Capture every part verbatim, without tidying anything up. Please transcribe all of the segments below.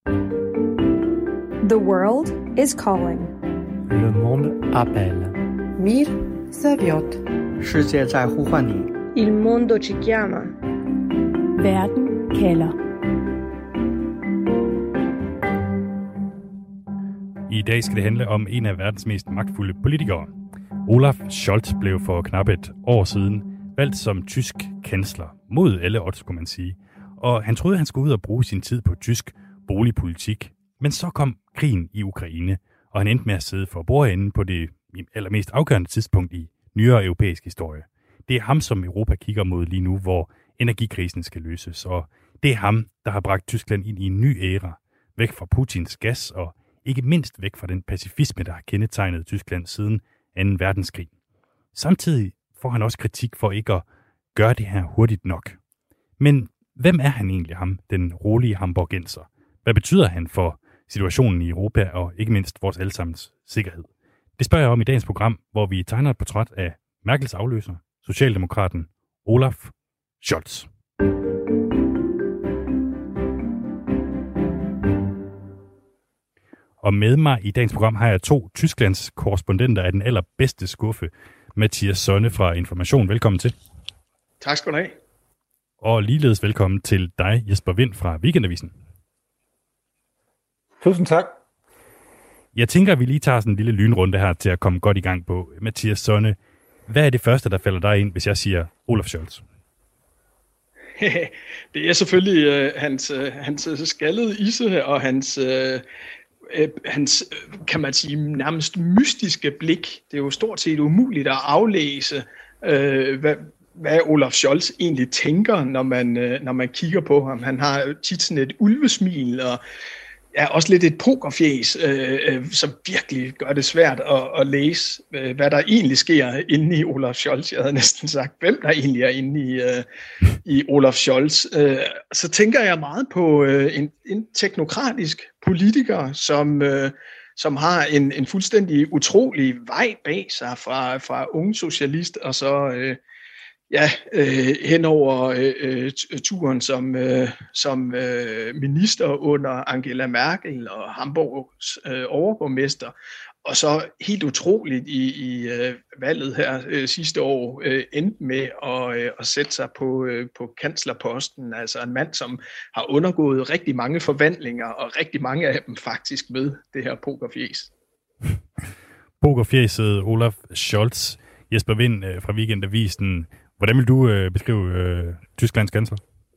The world is calling. Le monde appelle. Мир зовет. 世界在呼唤你。 Il mondo ci chiama. Verden kalder. I dag skal det handle om en af verdens mest magtfulde politikere. Olaf Scholz blev for knap et år siden valgt som tysk kansler, mod alle odds, kunne man sige. Og han troede, han skulle ud og bruge sin tid på tysk boligpolitik. Men så kom krigen i Ukraine, og han endte med at sidde for bordenden på det allermest afgørende tidspunkt i nyere europæisk historie. Det er ham, som Europa kigger mod lige nu, hvor energikrisen skal løses. Og det er ham, der har bragt Tyskland ind i en ny æra, væk fra Putins gas og ikke mindst væk fra den pacifisme, der har kendetegnet Tyskland siden anden verdenskrig. Samtidig får han også kritik for ikke at gøre det her hurtigt nok. Men hvem er han egentlig, ham, den rolige hamburgenser? Hvad betyder han for situationen i Europa og ikke mindst vores allesammens sikkerhed? Det spørger jeg om i dagens program, hvor vi tegner et portræt af Merkels afløser, socialdemokraten Olaf Scholz. Og med mig i dagens program har jeg to Tysklands korrespondenter af den allerbedste skuffe. Mathias Sonne fra Information, velkommen til. Tak skal du have. Og ligeledes velkommen til dig, Jesper Wind fra Weekendavisen. Tusind tak. Jeg tænker, at vi lige tager sådan en lille lynrunde her til at komme godt i gang på. Mathias Sonne, hvad er det første, der falder dig ind, hvis jeg siger Olaf Scholz? Det er selvfølgelig øh, hans, øh, hans skaldede isse og hans, øh, øh, hans, kan man sige, nærmest mystiske blik. Det er jo stort set umuligt at aflæse, øh, hvad, hvad Olaf Scholz egentlig tænker, når man, øh, når man kigger på ham. Han har tit sådan et ulvesmil og er også lidt et pokerfjæs, øh, øh, som virkelig gør det svært at, at læse, øh, hvad der egentlig sker inde i Olaf Scholz. Jeg havde næsten sagt, hvem der egentlig er inde i, øh, i Olaf Scholz. Øh, så tænker jeg meget på øh, en, en teknokratisk politiker, som, øh, som har en, en fuldstændig utrolig vej bag sig fra, fra unge socialist og så øh, Ja, øh, hen over øh, turen som, øh, som øh, minister under Angela Merkel og Hamburgs øh, overborgmester. Og så helt utroligt i, i øh, valget her øh, sidste år øh, endte med at, øh, at sætte sig på, øh, på kanslerposten. Altså en mand, som har undergået rigtig mange forvandlinger, og rigtig mange af dem faktisk med det her pokerfjæs. Pokerfjæset Olaf Scholz. Jesper Wind øh, fra Weekendavisen. Hvordan vil du øh, beskrive øh, Tysklands kansler?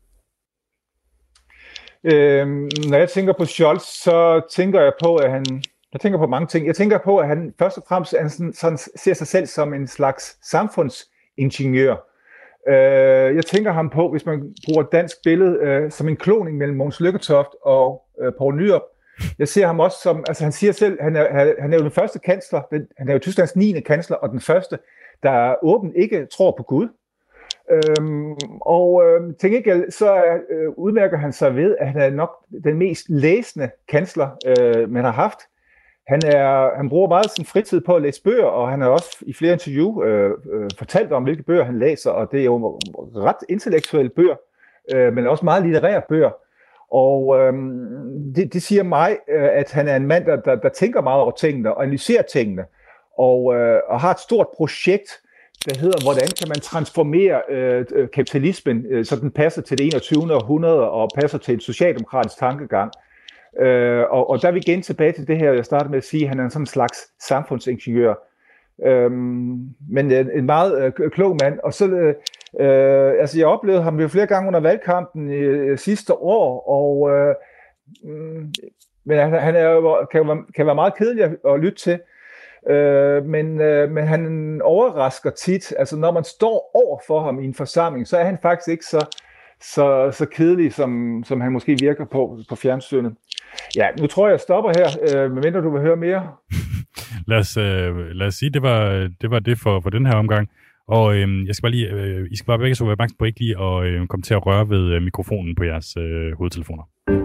Øhm, når jeg tænker på Scholz, så tænker jeg på, at han... Jeg tænker på mange ting. Jeg tænker på, at han først og fremmest han sådan, sådan ser sig selv som en slags samfundsingeniør. Øh, jeg tænker ham på, hvis man bruger et dansk billede, øh, som en kloning mellem Mogens Lykketoft og øh, Poul Nyrup. Jeg ser ham også som... Altså han siger selv, han er, han er jo den første kansler, den, han er jo Tysklands niende kansler, og den første, der åbent ikke tror på Gud. Øhm, og øh, til gengæld så øh, udmærker han sig ved, at han er nok den mest læsende kansler, øh, man har haft. Han, er, han bruger meget sin fritid på at læse bøger, og han har også i flere interview øh, øh, fortalt om, hvilke bøger han læser, og det er jo ret intellektuelle bøger, øh, men også meget litterære bøger. Og øh, det, det siger mig, øh, at han er en mand, der, der, der tænker meget over tingene og analyserer tingene, og, øh, og har et stort projekt, der hedder, hvordan kan man transformere øh, kapitalismen, øh, så den passer til det enogtyvende århundrede og passer til en socialdemokratisk tankegang. Øh, og, og der er vi igen tilbage til det her, jeg startede med at sige, at han er en sådan slags samfundsingeniør. Øh, men en, en meget øh, klog mand. Og så, øh, altså jeg oplevede ham jo flere gange under valgkampen øh, sidste år, og øh, men han, han er, kan, være, kan være meget kedelig at, at lytte til. Øh, men, øh, men han overrasker tit, altså når man står over for ham i en forsamling, så er han faktisk ikke så, så, så kedelig, som, som han måske virker på, på fjernsynet. Ja, nu tror jeg, jeg stopper her, øh, medmindre du vil høre mere. lad, os, øh, lad os sige, det var det, var det for, for den her omgang. Og øh, jeg skal bare lige, øh, I skal bare begge så være opmærksom på ikke lige at øh, komme til at røre ved øh, mikrofonen på jeres øh, hovedtelefoner.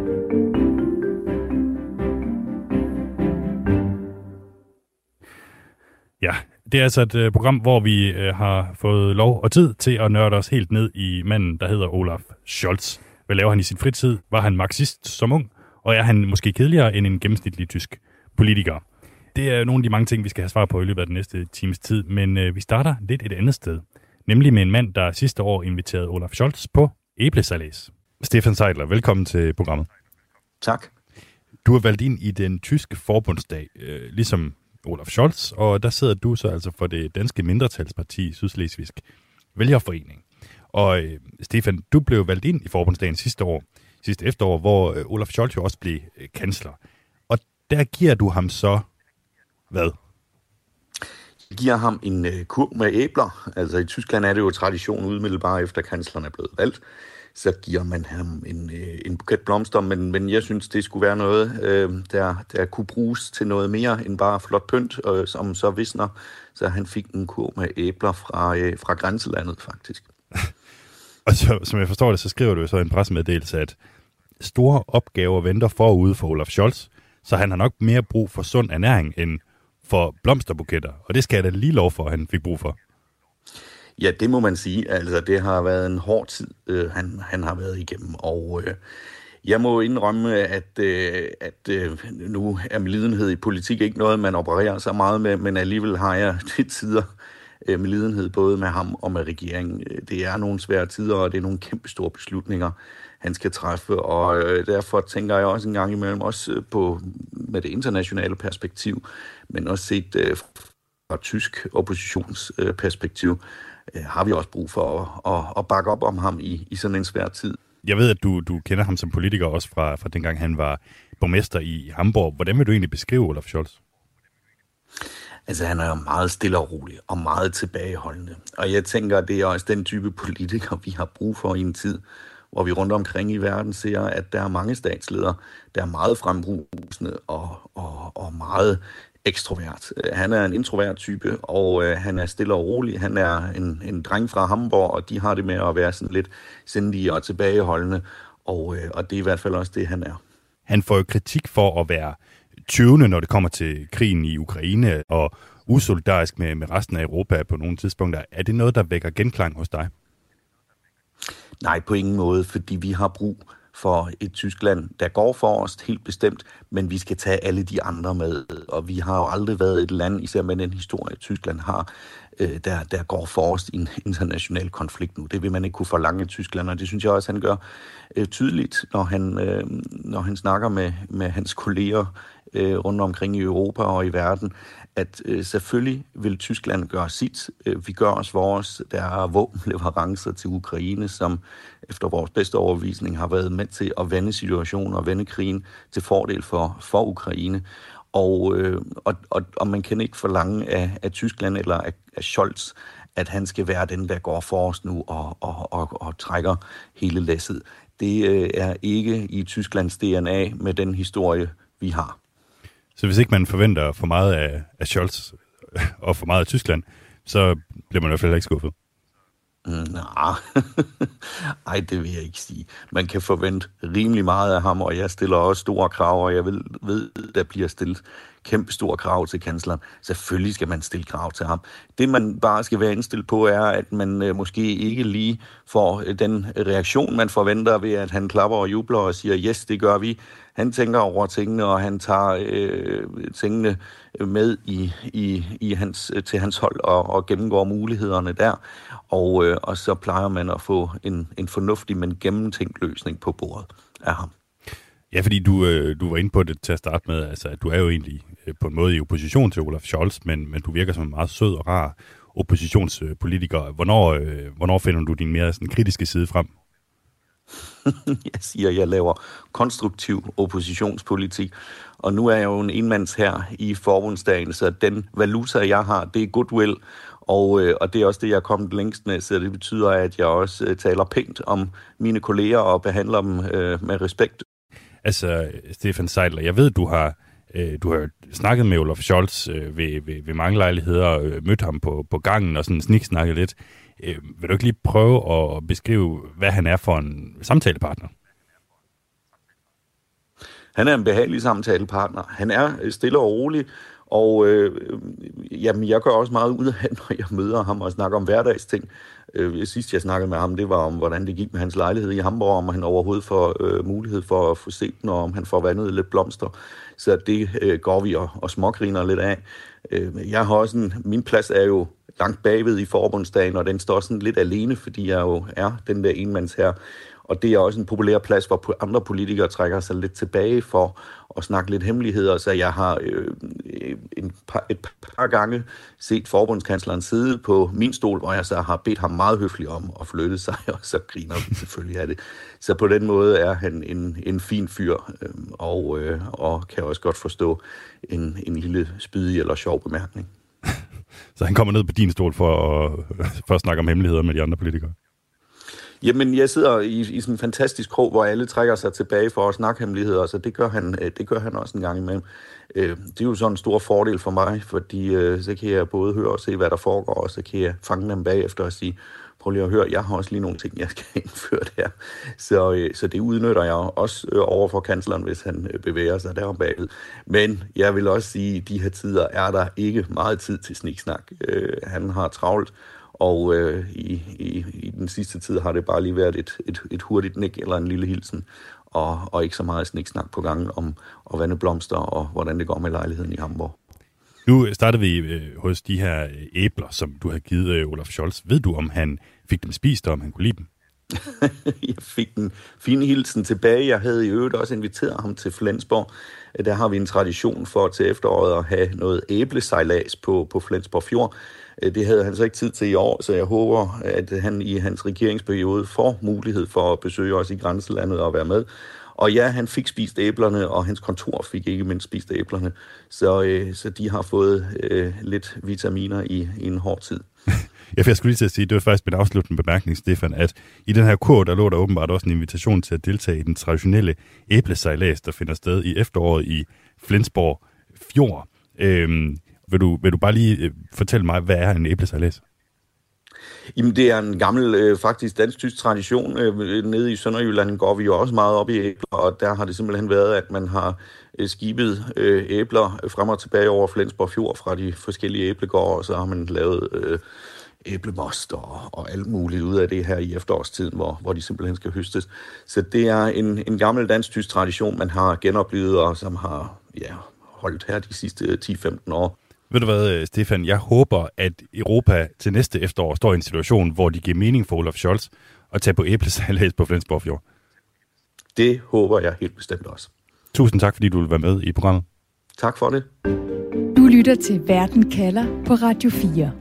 Ja, det er altså et uh, program, hvor vi uh, har fået lov og tid til at nørde os helt ned i manden, der hedder Olaf Scholz. Hvad laver han i sin fritid? Var han marxist som ung? Og er han måske kedeligere end en gennemsnitlig tysk politiker? Det er nogle af de mange ting, vi skal have svar på i løbet af den næste times tid, men øh, vi starter lidt et andet sted. Nemlig med en mand, der sidste år inviterede Olaf Scholz på æblesejlads. Stefan Seidler, velkommen til programmet. Tak. Du er valgt ind i den tyske forbundsdag, øh, ligesom Olaf Scholz, og der sidder du så altså for det danske mindretalsparti Sydslesvigsk Vælgerforening. Og øh, Stefan, du blev valgt ind i forbundsdagen sidste år, sidste efterår, hvor øh, Olaf Scholz jo også blev øh, kansler. Og der giver du ham så hvad? Jeg giver ham en øh, kurv med æbler. Altså i Tyskland er det jo tradition umiddelbart efter kansleren er blevet valgt. Så giver man ham en, øh, en buket blomster, men, men jeg synes, det skulle være noget, øh, der, der kunne bruges til noget mere end bare flot pynt, øh, som så visner. Så han fik en kurv med æbler fra, øh, fra grænselandet, faktisk. Og så, som jeg forstår det, så skriver du så en pressemeddelelse, at store opgaver venter forude for Olaf Scholz, så han har nok mere brug for sund ernæring end for blomsterbuketter. Og det skal jeg da lige lov for, at han fik brug for. Ja, det må man sige. Altså, det har været en hård tid, øh, han, han har været igennem. Og øh, jeg må indrømme, at, øh, at øh, nu er medlidenhed i politik ikke noget, man opererer så meget med, men alligevel har jeg til tider øh, medlidenhed både med ham og med regeringen. Det er nogle svære tider, og det er nogle kæmpe store beslutninger, han skal træffe. Og øh, derfor tænker jeg også en gang imellem, også på, med det internationale perspektiv, men også set øh, fra tysk oppositionsperspektiv, øh, har vi også brug for at, at, at bakke op om ham i, i sådan en svær tid. Jeg ved, at du, du kender ham som politiker også fra, fra dengang han var borgmester i Hamburg. Hvordan vil du egentlig beskrive Olaf Scholz? Altså, han er jo meget stille og rolig og meget tilbageholdende. Og jeg tænker, at det er også den type politiker, vi har brug for i en tid, hvor vi rundt omkring i verden ser, at der er mange statsledere, der er meget frembrusende og, og, og meget ekstrovert. Han er en introvert type, og øh, han er stille og rolig. Han er en, en dreng fra Hamburg, og de har det med at være sådan lidt sindige og tilbageholdende, og, øh, og det er i hvert fald også det, han er. Han får jo kritik for at være tøvende, når det kommer til krigen i Ukraine, og usolidarisk med, med resten af Europa på nogle tidspunkter. Er det noget, der vækker genklang hos dig? Nej, på ingen måde, fordi vi har brug for et Tyskland, der går for os helt bestemt, men vi skal tage alle de andre med. Og vi har jo aldrig været et land, især med den historie, Tyskland har, der, der går for os i en international konflikt nu. Det vil man ikke kunne forlange i Tyskland, og det synes jeg også, han gør tydeligt, når han, når han snakker med, med hans kolleger rundt omkring i Europa og i verden, at øh, selvfølgelig vil Tyskland gøre sit. Vi gør os vores. Der er våbenleverancer til Ukraine, som efter vores bedste overbevisning har været med til at vende situationen og vende krigen til fordel for, for Ukraine. Og, øh, og, og, og man kan ikke forlange af, af Tyskland eller af, af Scholz, at han skal være den, der går for os nu og, og, og, og trækker hele læsset. Det øh, er ikke i Tysklands D N A med den historie, vi har. Så hvis ikke man forventer for meget af, af Scholz og for meget af Tyskland, så bliver man i hvert fald ikke skuffet. Nej, ej, det vil jeg ikke sige. Man kan forvente rimelig meget af ham, og jeg stiller også store krav, og jeg ved, ved der bliver stillet kæmpe store krav til kansleren. Selvfølgelig skal man stille krav til ham. Det, man bare skal være indstillet på, er, at man øh, måske ikke lige får den reaktion, man forventer ved, at han klapper og jubler og siger, yes, det gør vi. Han tænker over tingene, og han tager øh, tingene med i, i, i hans, til hans hold og, og gennemgår mulighederne der. Og, øh, og så plejer man at få en, en fornuftig, men gennemtænkt løsning på bordet af ham. Ja, fordi du, øh, du var inde på det til at starte med, altså, at du er jo egentlig øh, på en måde i opposition til Olaf Scholz, men, men du virker som en meget sød og rar oppositionspolitiker. Hvornår, øh, hvornår finder du din mere sådan, kritiske side frem? Jeg siger, at jeg laver konstruktiv oppositionspolitik, og nu er jeg jo en enmands her i forbundsdagen, så den valuta, jeg har, det er goodwill, og, øh, og det er også det, jeg er kommet længst med, så det betyder, at jeg også øh, taler pænt om mine kolleger og behandler dem øh, med respekt. Altså, Stefan Seidler, jeg ved, du har, øh, du har snakket med Olaf Scholz øh, ved, ved, ved mange lejligheder, øh, mødt ham på, på gangen og sådan sniksnakket lidt. Øh, vil du ikke lige prøve at beskrive, hvad han er for en samtalepartner? Han er en behagelig samtalepartner. Han er stille og rolig, og øh, jamen, jeg gør også meget ud af, når jeg møder ham og snakker om hverdagsting. Øh, sidst jeg snakkede med ham, det var om, hvordan det gik med hans lejlighed i Hamburg, om han overhovedet får øh, mulighed for at få set den, og om han får vandet lidt blomster. Så det øh, går vi og, og smågriner lidt af. Øh, jeg har også en, min plads er jo langt bagved i forbundsdagen, og den står sådan lidt alene, fordi jeg jo er den der enmands her. Og det er også en populær plads, hvor andre politikere trækker sig lidt tilbage for at snakke lidt hemmeligheder. Så jeg har øh, en par, et par gange set forbundskansleren sidde på min stol, hvor jeg så har bedt ham meget høfligt om at flytte sig, og så griner vi selvfølgelig af det. Så på den måde er han en, en fin fyr, øh, og, øh, og kan også godt forstå en, en lille spydig eller sjov bemærkning. Så han kommer ned på din stol for at, for at snakke om hemmeligheder med de andre politikere? Jamen, jeg sidder i, i sådan en fantastisk krog, hvor alle trækker sig tilbage for at snakke hemmeligheder, så det gør han, det gør han også en gang imellem. Det er jo sådan en stor fordel for mig, fordi så kan jeg både høre og se, hvad der foregår, og så kan jeg fange dem bagefter og sige, prøv lige at høre, jeg har også lige nogle ting, jeg skal indføre der. Så, så det udnytter jeg også over for kansleren, hvis han bevæger sig derom bagved. Men jeg vil også sige, at i de her tider er der ikke meget tid til sniksnak. Han har travlt. Og øh, i, i, i den sidste tid har det bare lige været et, et, et hurtigt nik eller en lille hilsen, og, og ikke så meget sniksnak på gangen om at vande blomster og hvordan det går med lejligheden i Hamburg. Nu startede vi øh, hos de her æbler, som du har givet øh, Olaf Scholz. Ved du, om han fik dem spist, og om han kunne lide dem? Jeg fik den fine hilsen tilbage. Jeg havde i øvrigt også inviteret ham til Flensborg. Der har vi en tradition for til efteråret at have noget æblesejlads på, på Flensborg Fjord. Det havde han så ikke tid til i år, så jeg håber, at han i hans regeringsperiode får mulighed for at besøge os i grænselandet og være med. Og ja, han fik spist æblerne, og hans kontor fik ikke mindst spist æblerne. Så, øh, så de har fået øh, lidt vitaminer i, i en hård tid. Jeg skulle lige til at sige, det var faktisk min afsluttende bemærkning, Stefan, at i den her kur, der lå der åbenbart også en invitation til at deltage i den traditionelle æblesejlads, der finder sted i efteråret i Flensborg Fjord. Øhm, vil, du, vil du bare lige øh, fortælle mig, hvad er en æblesejlads? Jamen, det er en gammel, øh, faktisk dansk-tysk tradition. Øh, nede i Sønderjylland går vi jo også meget op i æbler, og der har det simpelthen været, at man har øh, skibet øh, æbler frem og tilbage over Flensborg Fjord fra de forskellige æblegårde, og så har man lavet øh, æblemost og, og alt muligt ud af det her i efterårstiden, hvor, hvor de simpelthen skal høstes. Så det er en, en gammel dansk-tysk tradition, man har genoplevet, og som har ja, holdt her de sidste ti til femten år. Ved du hvad, Stefan? Jeg håber, at Europa til næste efterår står i en situation, hvor de giver mening for Olaf Scholz at tage på æblesejlads på Flensborg Fjord. Det håber jeg helt bestemt også. Tusind tak, fordi du vil være med i programmet. Tak for det. Du lytter til Verden kalder på Radio fire.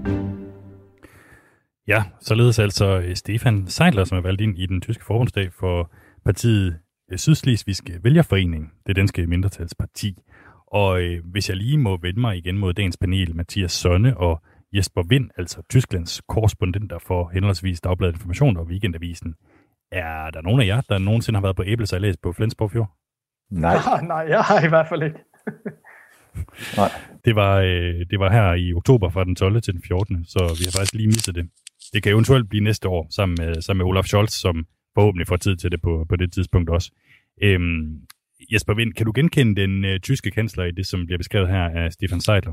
Ja, således altså Stefan Seidler, som er valgt ind i den tyske forbundsdag for partiet Sydslesvigske Vælgerforening, det danske mindretalsparti. Og øh, hvis jeg lige må vende mig igen mod dagens panel, Mathias Sonne og Jesper Wind, altså Tysklands korrespondenter for henholdsvis Dagbladet Information og Weekendavisen. Er der nogen af jer, der nogensinde har været på æblesejlads på Flensborg Fjord? Nej. Nej, jeg har i hvert fald ikke. Nej. Det var, øh, det var her i oktober fra den tolvte til den fjortende, så vi har faktisk lige misset det. Det kan eventuelt blive næste år, sammen med, sammen med Olaf Scholz, som forhåbentlig får tid til det på, på det tidspunkt også. Øhm, Jesper Wind, kan du genkende den øh, tyske kansler i det, som bliver beskrevet her af Stefan Seidler?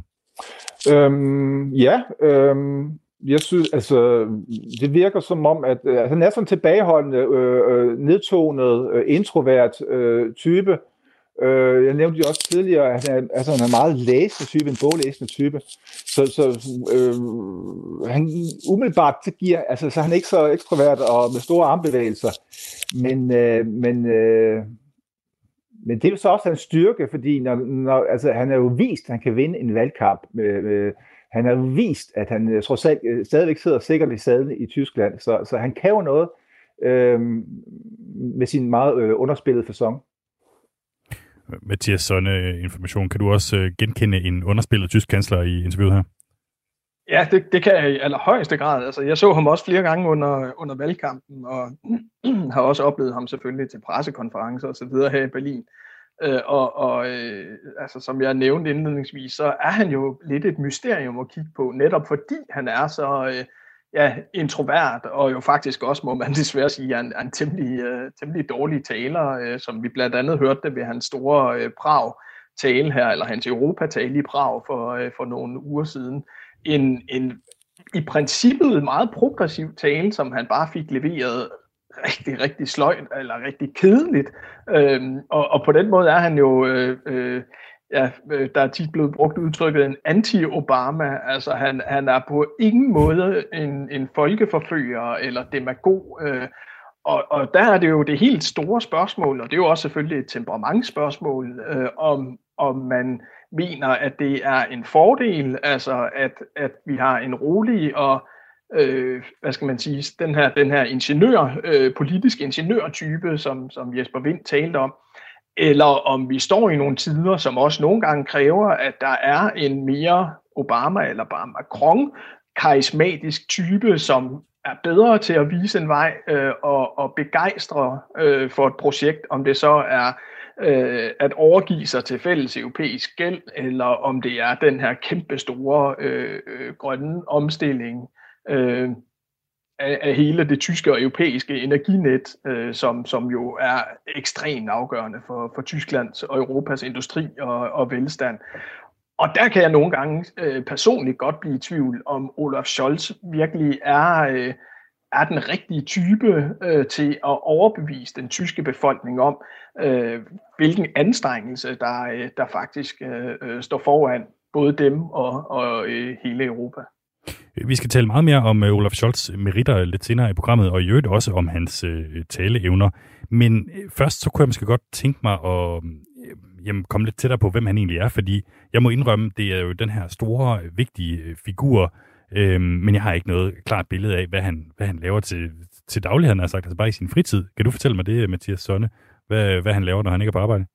Øhm, ja, øhm, jeg synes, altså, det virker som om, at øh, han er sådan en tilbageholdende, øh, nedtonet, øh, introvert øh, type. Øh, jeg nævnte jo også tidligere, at han er, altså, han er en meget læsende type, en boglæsende type. Så, så øh, han umiddelbart så giver, altså, så han er ikke så ekstrovert og med store armbevægelser. Men, øh, men øh, Men det er jo så også hans styrke, fordi når, når, altså, han har jo vist, at han kan vinde en valgkamp. Med, med, han har jo vist, at han trods alt stadigvæk sidder sikkert i sadlen i Tyskland. Så, så han kan jo noget øh, med sin meget øh, underspillede facon. Mathias Sonne, Information. Kan du også øh, genkende en underspillet tysk kansler i interviewet her? Ja, det, det kan jeg i allerhøjeste grad. Altså, jeg så ham også flere gange under, under valgkampen, og har også oplevet ham selvfølgelig til pressekonferencer og så videre her i Berlin. Øh, og og øh, altså, som jeg nævnte indledningsvis, så er han jo lidt et mysterium at kigge på, netop fordi han er så øh, ja, introvert, og jo faktisk også, må man desværre sige, er en, en temmelig, øh, temmelig dårlig taler, øh, som vi blandt andet hørte det ved hans store øh, Prag-tale her, eller hans Europa-tale i Prag for, øh, for nogle uger siden. En, en i princippet meget progressiv tale, som han bare fik leveret rigtig, rigtig sløjt, eller rigtig kedeligt. Øhm, og, og på den måde er han jo, øh, øh, ja, der er tit blevet brugt udtrykket en anti-Obama. Altså han, han er på ingen måde en, en folkeforfører eller demagog. Øh, og, og der er det jo det helt store spørgsmål, og det er jo også selvfølgelig et temperamentsspørgsmål, øh, om, om man mener, at det er en fordel, altså at, at vi har en rolig og Øh, hvad skal man sige, den her, den her ingeniør, øh, politisk ingeniørtype, som, som Jesper Wind talte om, eller om vi står i nogle tider, som også nogle gange kræver, at der er en mere Obama eller bare Macron karismatisk type, som er bedre til at vise en vej øh, og, og begejstre øh, for et projekt, om det så er øh, at overgive sig til fælles europæisk gæld, eller om det er den her kæmpe store øh, øh, grønne omstilling Øh, af, af hele det tyske og europæiske energinet, øh, som, som jo er ekstremt afgørende for, for Tysklands og Europas industri og, og velstand. Og der kan jeg nogle gange øh, personligt godt blive i tvivl, om Olaf Scholz virkelig er, øh, er den rigtige type øh, til at overbevise den tyske befolkning om, øh, hvilken anstrengelse, der, øh, der faktisk øh, står foran både dem og, og øh, hele Europa. Vi skal tale meget mere om uh, Olaf Scholz' meritter lidt senere i programmet, og i øvrigt også om hans uh, taleevner. Men uh, først så kunne jeg måske godt tænke mig at uh, jamen, komme lidt tættere på, hvem han egentlig er, fordi jeg må indrømme, det er jo den her store, vigtige uh, figur, uh, men jeg har ikke noget klart billede af, hvad han, hvad han laver til, til daglig, han har sagt, altså bare i sin fritid. Kan du fortælle mig det, Mathias Sonne, hvad, hvad han laver, når han ikke er på arbejde?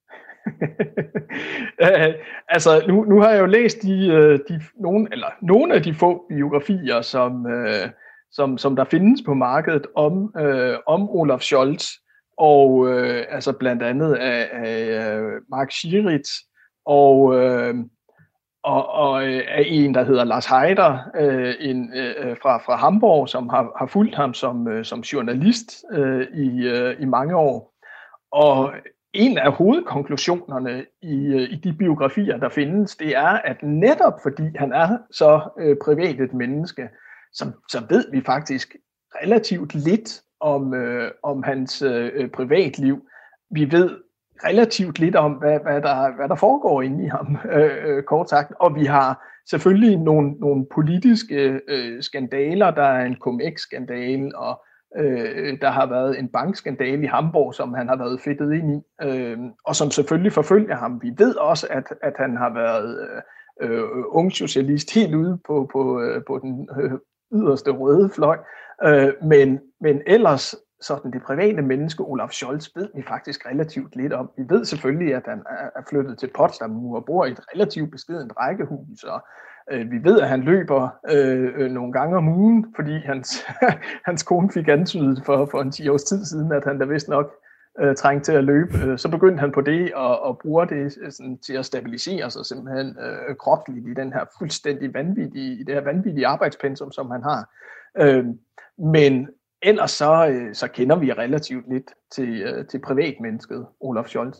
altså nu, nu har jeg jo læst de, de nogle eller nogle af de få biografier som øh, som som der findes på markedet om øh, om Olaf Scholz, og øh, altså blandt andet af, af Mark Schieritz og øh, og, og af en der hedder Lars Heider, øh, en øh, fra fra Hamburg, som har har fulgt ham som øh, som journalist øh, i øh, i mange år. Og en af hovedkonklusionerne i, i de biografier, der findes, det er, at netop fordi han er så øh, privat et menneske, så, så ved vi faktisk relativt lidt om, øh, om hans øh, privatliv. Vi ved relativt lidt om, hvad, hvad, der, hvad der foregår inde i ham, øh, kort sagt. Og vi har selvfølgelig nogle, nogle politiske øh, skandaler. Der er en cum-ex-skandale, og Øh, der har været en bankskandale i Hamburg, som han har været fedtet ind i, øh, og som selvfølgelig forfølger ham. Vi ved også, at, at han har været øh, ung socialist helt ude på, på, øh, på den øh, yderste røde fløj. Øh, men, men ellers, sådan det private menneske, Olaf Scholz, ved vi faktisk relativt lidt om. Vi ved selvfølgelig, at han er flyttet til Potsdam nu og bor i et relativt beskedent rækkehus, og vi ved, at han løber øh, nogle gange om ugen, fordi hans, hans kone fik antydet for, for en ti års tid siden, at han da vist nok øh, trængte til at løbe. Så begyndte han på det og, og bruger det sådan, til at stabilisere sig simpelthen øh, kropsligt i den her fuldstændig vanvittige, i det her vanvittige arbejdspensum, som han har. Øh, men ellers så, øh, så kender vi relativt lidt til, øh, til privatmennesket Olaf Scholz.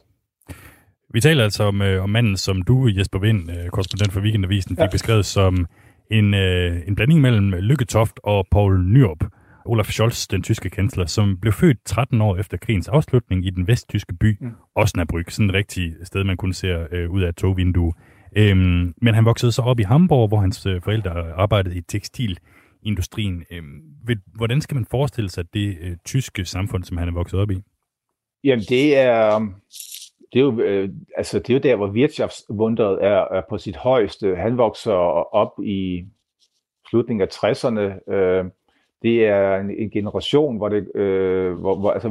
Vi taler altså om, øh, om manden, som du, Jesper Wind, øh, korrespondent for Weekendavisen, fik ja. beskrevet som en, øh, en blanding mellem Lykke Toft og Poul Nyrup. Olaf Scholz, den tyske kansler, som blev født tretten år efter krigens afslutning i den vesttyske by mm. Osnabrück, sådan et rigtigt sted, man kun ser øh, ud af et togvindue. Øhm, men han voksede så op i Hamburg, hvor hans øh, forældre arbejdede i tekstilindustrien. Øhm, hvordan skal man forestille sig det øh, tyske samfund, som han er vokset op i? Jamen, det er... Det er, jo, øh, altså det er jo der, hvor Wirtschaftswunderet er, er på sit højeste. Han vokser op i slutningen af tresserne. Øh, det er en, en generation, hvor, det, øh, hvor, hvor, altså,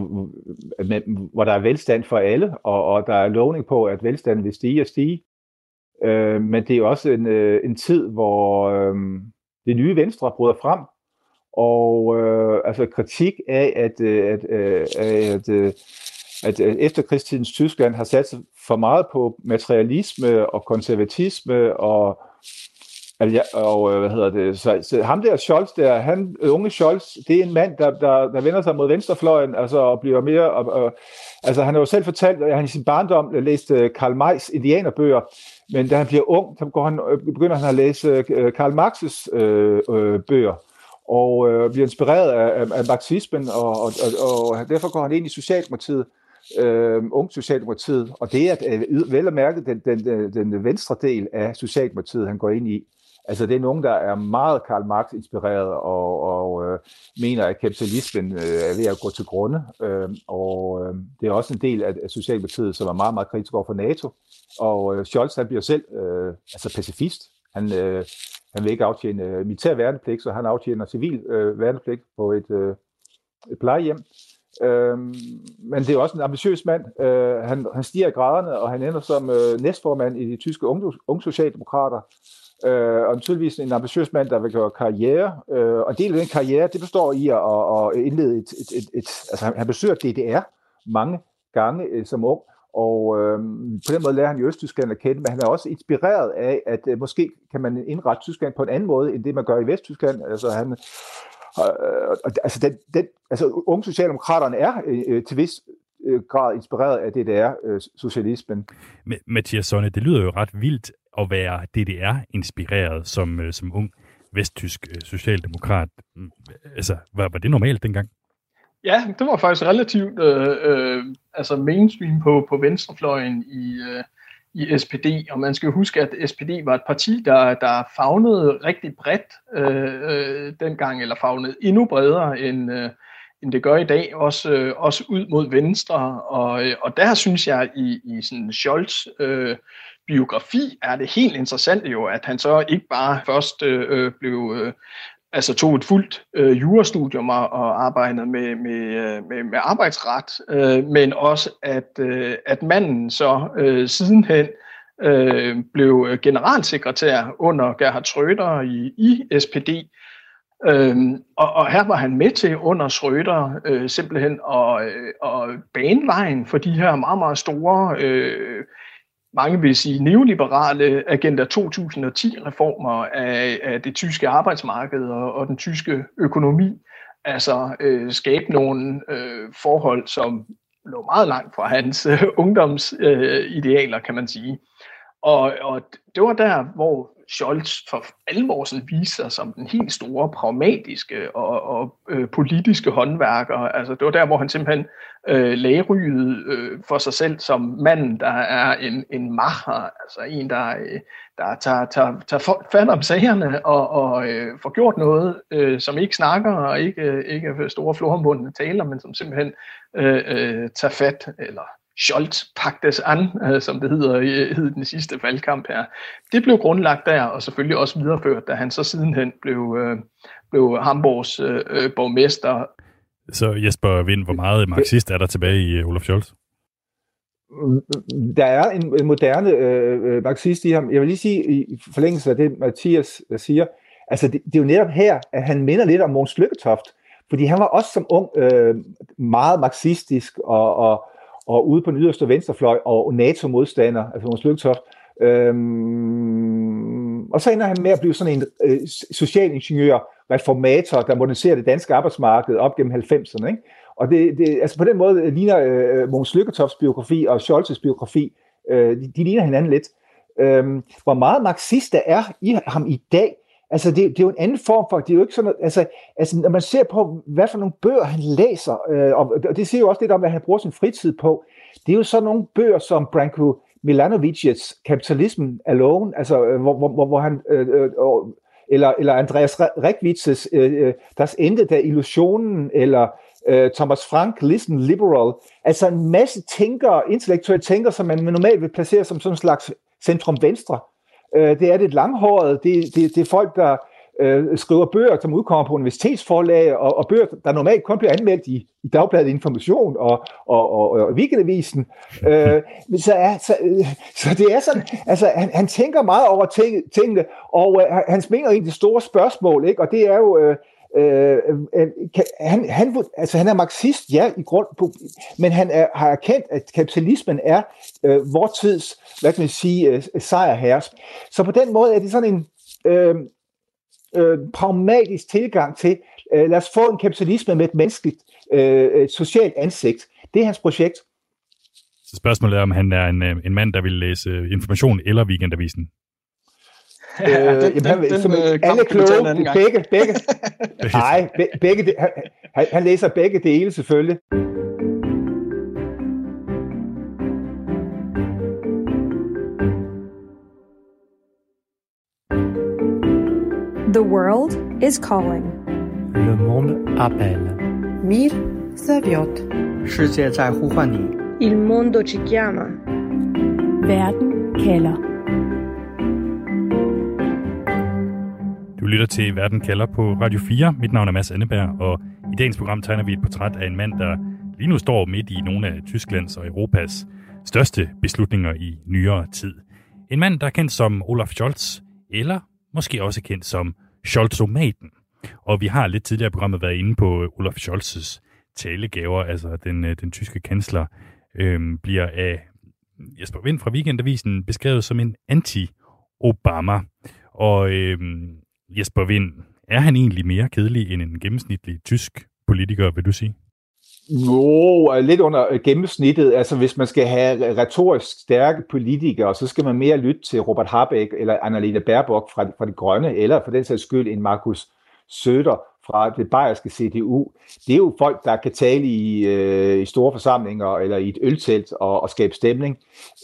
hvor der er velstand for alle, og, og der er lovning på, at velstanden vil stige og stige. Øh, men det er jo også en, øh, en tid, hvor øh, det nye venstre bryder frem, og øh, altså kritik af, at, at, at, at, at at efterkrigstidens Tyskland har sat sig for meget på materialisme og konservatisme og Ja, og hvad hedder det, så, så ham der Scholz der, han, unge Scholz, det er en mand, der, der, der vender sig mod venstrefløjen, altså og bliver mere, og, og, altså han har jo selv fortalt, at han i sin barndom læste Karl Mays indianerbøger, men da han bliver ung, så går han, begynder han at læse Karl Marx's øh, øh, bøger, og øh, bliver inspireret af, af, af marxismen, og, og, og, og derfor går han ind i Socialdemokratiet, øh, ung Socialdemokratiet, og det er at, vel at mærke den, den, den, den venstre del af Socialdemokratiet, han går ind i. Altså det er nogen, der er meget Karl Marx inspireret og, og øh, mener, at kapitalismen øh, er ved at gå til grunde. Øh, og øh, det er også en del af, af Socialdemokratiet, som er meget, meget kritisk over for NATO. Og øh, Scholz, han bliver selv øh, altså pacifist. Han, øh, han vil ikke aftjene øh, militær værnepligt, så han aftjener civil øh, værnepligt på et, øh, et plejehjem. Øh, men det er også en ambitiøs mand. Øh, han, han stiger i graderne, og han ender som øh, næstformand i de tyske unge, unge socialdemokrater. Øh, og tydeligvis en ambitiøs mand, der vil gøre karriere. Øh, og en del af den karriere, det består i at, at indlede et, et, et, et... Altså han, han besøger D D R mange gange øh, som ung, og øh, på den måde lærer han jo Østtyskland at kende, men han er også inspireret af, at øh, måske kan man indrette Tyskland på en anden måde, end det man gør i Vesttyskland. Altså han... Øh, altså, den, den, altså unge socialdemokraterne er øh, til vis grad inspireret af D D R-socialismen. Øh, Mathias Sonne, det lyder jo ret vildt at være D D R-inspireret som, øh, som ung vesttysk øh, socialdemokrat. Altså, var, var det normalt dengang? Ja, det var faktisk relativt øh, øh, altså mainstream på, på venstrefløjen i, øh, i S P D, og man skal jo huske, at S P D var et parti, der, der favnede rigtig bredt øh, øh, dengang, eller favnede endnu bredere end, øh, end det gør i dag, også, øh, også ud mod venstre, og, øh, og der synes jeg i, i sådan Scholz øh, biografi er det helt interessant jo, at han så ikke bare først øh, blev, øh, altså tog et fuldt øh, jurastudium og, og arbejdede med, med, med, med arbejdsret, øh, men også at, øh, at manden så øh, sidenhen øh, blev generalsekretær under Gerhard Schröder i, i S P D, Øhm, og, og her var han med til under Schröder øh, simpelthen at, øh, at bane vejen for de her meget, meget store, øh, mange vil sige neoliberale Agenda to tusind og ti-reformer af, af det tyske arbejdsmarked og, og den tyske økonomi. Altså øh, skabe nogle øh, forhold, som lå meget langt fra hans øh, ungdomsidealer, øh, kan man sige. Og, og det var der, hvor Scholz for alvor sådan viser sig som den helt store pragmatiske og, og øh, politiske håndværker. Altså det var der, hvor han simpelthen øh, lagde ryget øh, for sig selv som manden, der er en, en macher, altså en, der, øh, der tager, tager, tager fat om sagerne og, og øh, får gjort noget, øh, som ikke snakker og ikke, ikke store florhåndbundne taler, men som simpelthen øh, øh, tager fat, eller Scholz pagtes an, øh, som det hedder i hed den sidste valgkamp her. Det blev grundlagt der, og selvfølgelig også videreført, da han så sidenhen blev, øh, blev Hamburgs øh, borgmester. Så Jesper Wind, hvor meget marxist er der tilbage i Olaf Scholz? Der er en, en moderne øh, marxist i ham. Jeg vil lige sige, i forlængelse af det, Mathias siger, altså det, det er jo netop her, at han minder lidt om Mogens Lykketoft, fordi han var også som ung øh, meget marxistisk og, og og ude på den yderste venstrefløj, og NATO-modstander, altså Mogens Lykketoft. Øhm, og så ender han med at blive sådan en øh, socialingeniør, reformator, der moderniserer det danske arbejdsmarked op gennem halvfemserne. Ikke? Og det, det, altså på den måde ligner øh, Mogens Lykketofts biografi og Scholz's biografi, øh, de, de ligner hinanden lidt. Øhm, hvor meget marxist der er i ham i dag, altså det, det er jo en anden form for, det er jo ikke sådan noget, altså, altså når man ser på, hvad for nogle bøger han læser, øh, og det siger jo også lidt om, hvad han bruger sin fritid på, det er jo sådan nogle bøger som Branko Milanović's Capitalism Alone, altså hvor, hvor, hvor han, øh, øh, eller, eller Andreas Rekvitz's øh, Das Ende der Illusionen, eller øh, Thomas Frank Listen Liberal, altså en masse tænkere, intellektuelle tænkere, som man normalt vil placere som sådan en slags centrum-venstre. Det er det langhåret, det, det, det er folk, der øh, skriver bøger, som udkommer på universitetsforlag, og, og bøger, der normalt kun bliver anmeldt i, i Dagbladet Information og, og, og, og Weekendavisen. Øh, så, er, så, øh, så det er sådan, altså han, han tænker meget over ting, tingene, og øh, han mener egentlig det store spørgsmål, ikke? Og det er jo... Øh, Øh, øh, han, han, altså han er marxist, ja, i grund på, men han er, har erkendt, at kapitalismen er øh, vor tids, hvad kan man sige, øh, sejrherre. Så på den måde er det sådan en, øh, øh, pragmatisk tilgang til, øh, lad os få en kapitalisme med et menneskeligt, øh, et socialt ansigt. Det er hans projekt. Så spørgsmålet er, om han er en, en mand, der vil læse Information eller Weekendavisen? Øh, jamen, den, han, den, som, den, alle kloge, begge, begge. Nej, be, begge, han, han læser begge dele selvfølgelig. The world is calling. Le monde appelle. Мир зовет. 世界在呼唤你。 Il mondo ci chiama. Verden kalder. Du lytter til Verden kalder på Radio fire. Mit navn er Mads Anneberg, og i dagens program tegner vi et portræt af en mand, der lige nu står midt i nogle af Tysklands og Europas største beslutninger i nyere tid. En mand, der er kendt som Olaf Scholz, eller måske også kendt som Scholzomaten. Og vi har lidt tidligere i programmet været inde på Olaf Scholz's talegaver, altså den, den tyske kansler, øhm, bliver af Jesper Wind fra Weekendavisen beskrevet som en anti-Obama. Og øhm, Jesper Wind, er han egentlig mere kedelig end en gennemsnitlig tysk politiker, vil du sige? Jo, lidt under gennemsnittet. Altså hvis man skal have retorisk stærke politikere, så skal man mere lytte til Robert Habeck eller Annalena Baerbock fra, fra De Grønne, eller for den sags skyld en Markus Söder fra det bayerske C D U. Det er jo folk, der kan tale i, øh, i store forsamlinger eller i et øltelt og, og skabe stemning.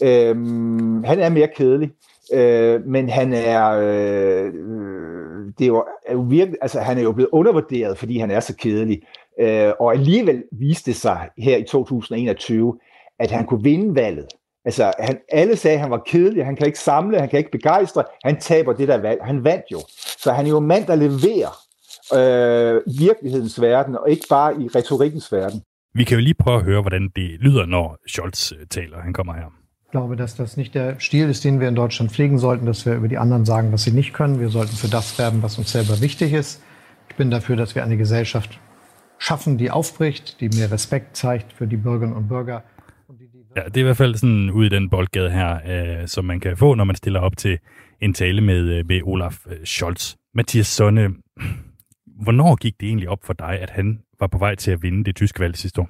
Øhm, han er mere kedelig. Øh, men han er, øh, det er jo, er jo virkelig, altså han er jo blevet undervurderet, fordi han er så kedelig. Øh, og alligevel viste det sig her i to tusind og enogtyve, at han kunne vinde valget. Altså han, alle sagde, at han var kedelig, han kan ikke samle, han kan ikke begejstre, han taber det der valg. Han vandt jo. Så han er jo en mand, der leverer øh, virkelighedens verden, og ikke bare i retorikkens verden. Vi kan jo lige prøve at høre, hvordan det lyder, når Scholz taler. Han kommer her. Ich glaube, dass das nicht der Stil ist, den wir in Deutschland pflegen sollten, dass wir über die anderen sagen, was sie nicht können. Wir sollten für das werben, was uns selber wichtig ist. Ich bin dafür, dass wir eine Gesellschaft schaffen, die aufbricht, die mehr Respekt zeigt für die Bürgerinnen und Bürger. Ja, det er i hvert fald sådan ud i den boldgade her, øh, som man kan få, når man stiller op til en tale med, med Olaf Scholz. Mathias Sonne, hvornår gik det egentlig op for dig, at han var på vej til at vinde det tyske valg sidste år?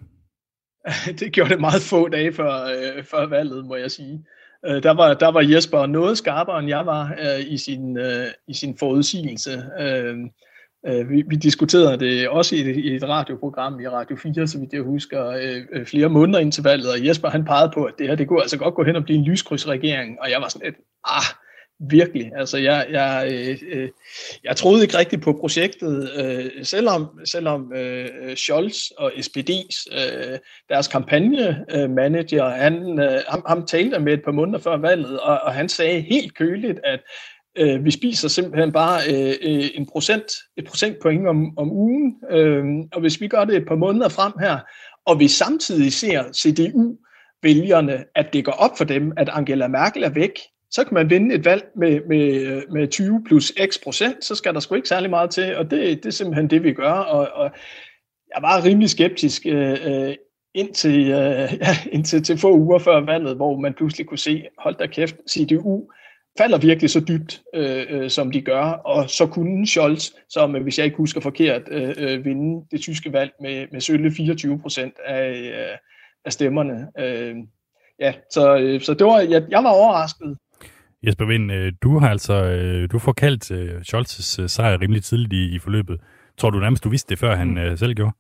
Det gjorde det meget få dage før, øh, før valget, må jeg sige. Øh, der, var, der var Jesper noget skarpere, end jeg var øh, i, sin, øh, i sin forudsigelse. Øh, øh, vi, vi diskuterede det også i et, i et radioprogram i Radio fire, så vidt jeg husker, øh, flere måneder ind til valget, og Jesper han pegede på, at det her det kunne altså godt gå hen og blive en lyskrydsregering, og jeg var sådan lidt, ah, virkelig. Altså, jeg, jeg, øh, jeg troede ikke rigtigt på projektet, øh, selvom, selvom øh, Scholz og S P D's, øh, deres kampagnemanager, han, øh, ham, ham talte med et par måneder før valget, og, og han sagde helt køligt, at øh, vi spiser simpelthen bare øh, en procent, et procentpoint om, om ugen, øh, og hvis vi gør det et par måneder frem her, og vi samtidig ser C D U-vælgerne, at det går op for dem, at Angela Merkel er væk, så kan man vinde et valg med, med, med tyve plus x procent, så skal der sgu ikke særlig meget til, og det, det er simpelthen det, vi gør. Og, og jeg var rimelig skeptisk øh, indtil, øh, indtil til få uger før valget, hvor man pludselig kunne se, hold da kæft, C D U falder virkelig så dybt, øh, som de gør, og så kunne Scholz, som hvis jeg ikke husker forkert, øh, vinde det tyske valg med, med sølle fireogtyve procent af, øh, af stemmerne. Øh, ja, så, så det var, jeg, jeg var overrasket. Jesper Wind, du har altså du får kaldt Scholz's sejr rimelig tidligt i, i forløbet. Tror du nærmest, du vidste det, før han mm. selv gjorde?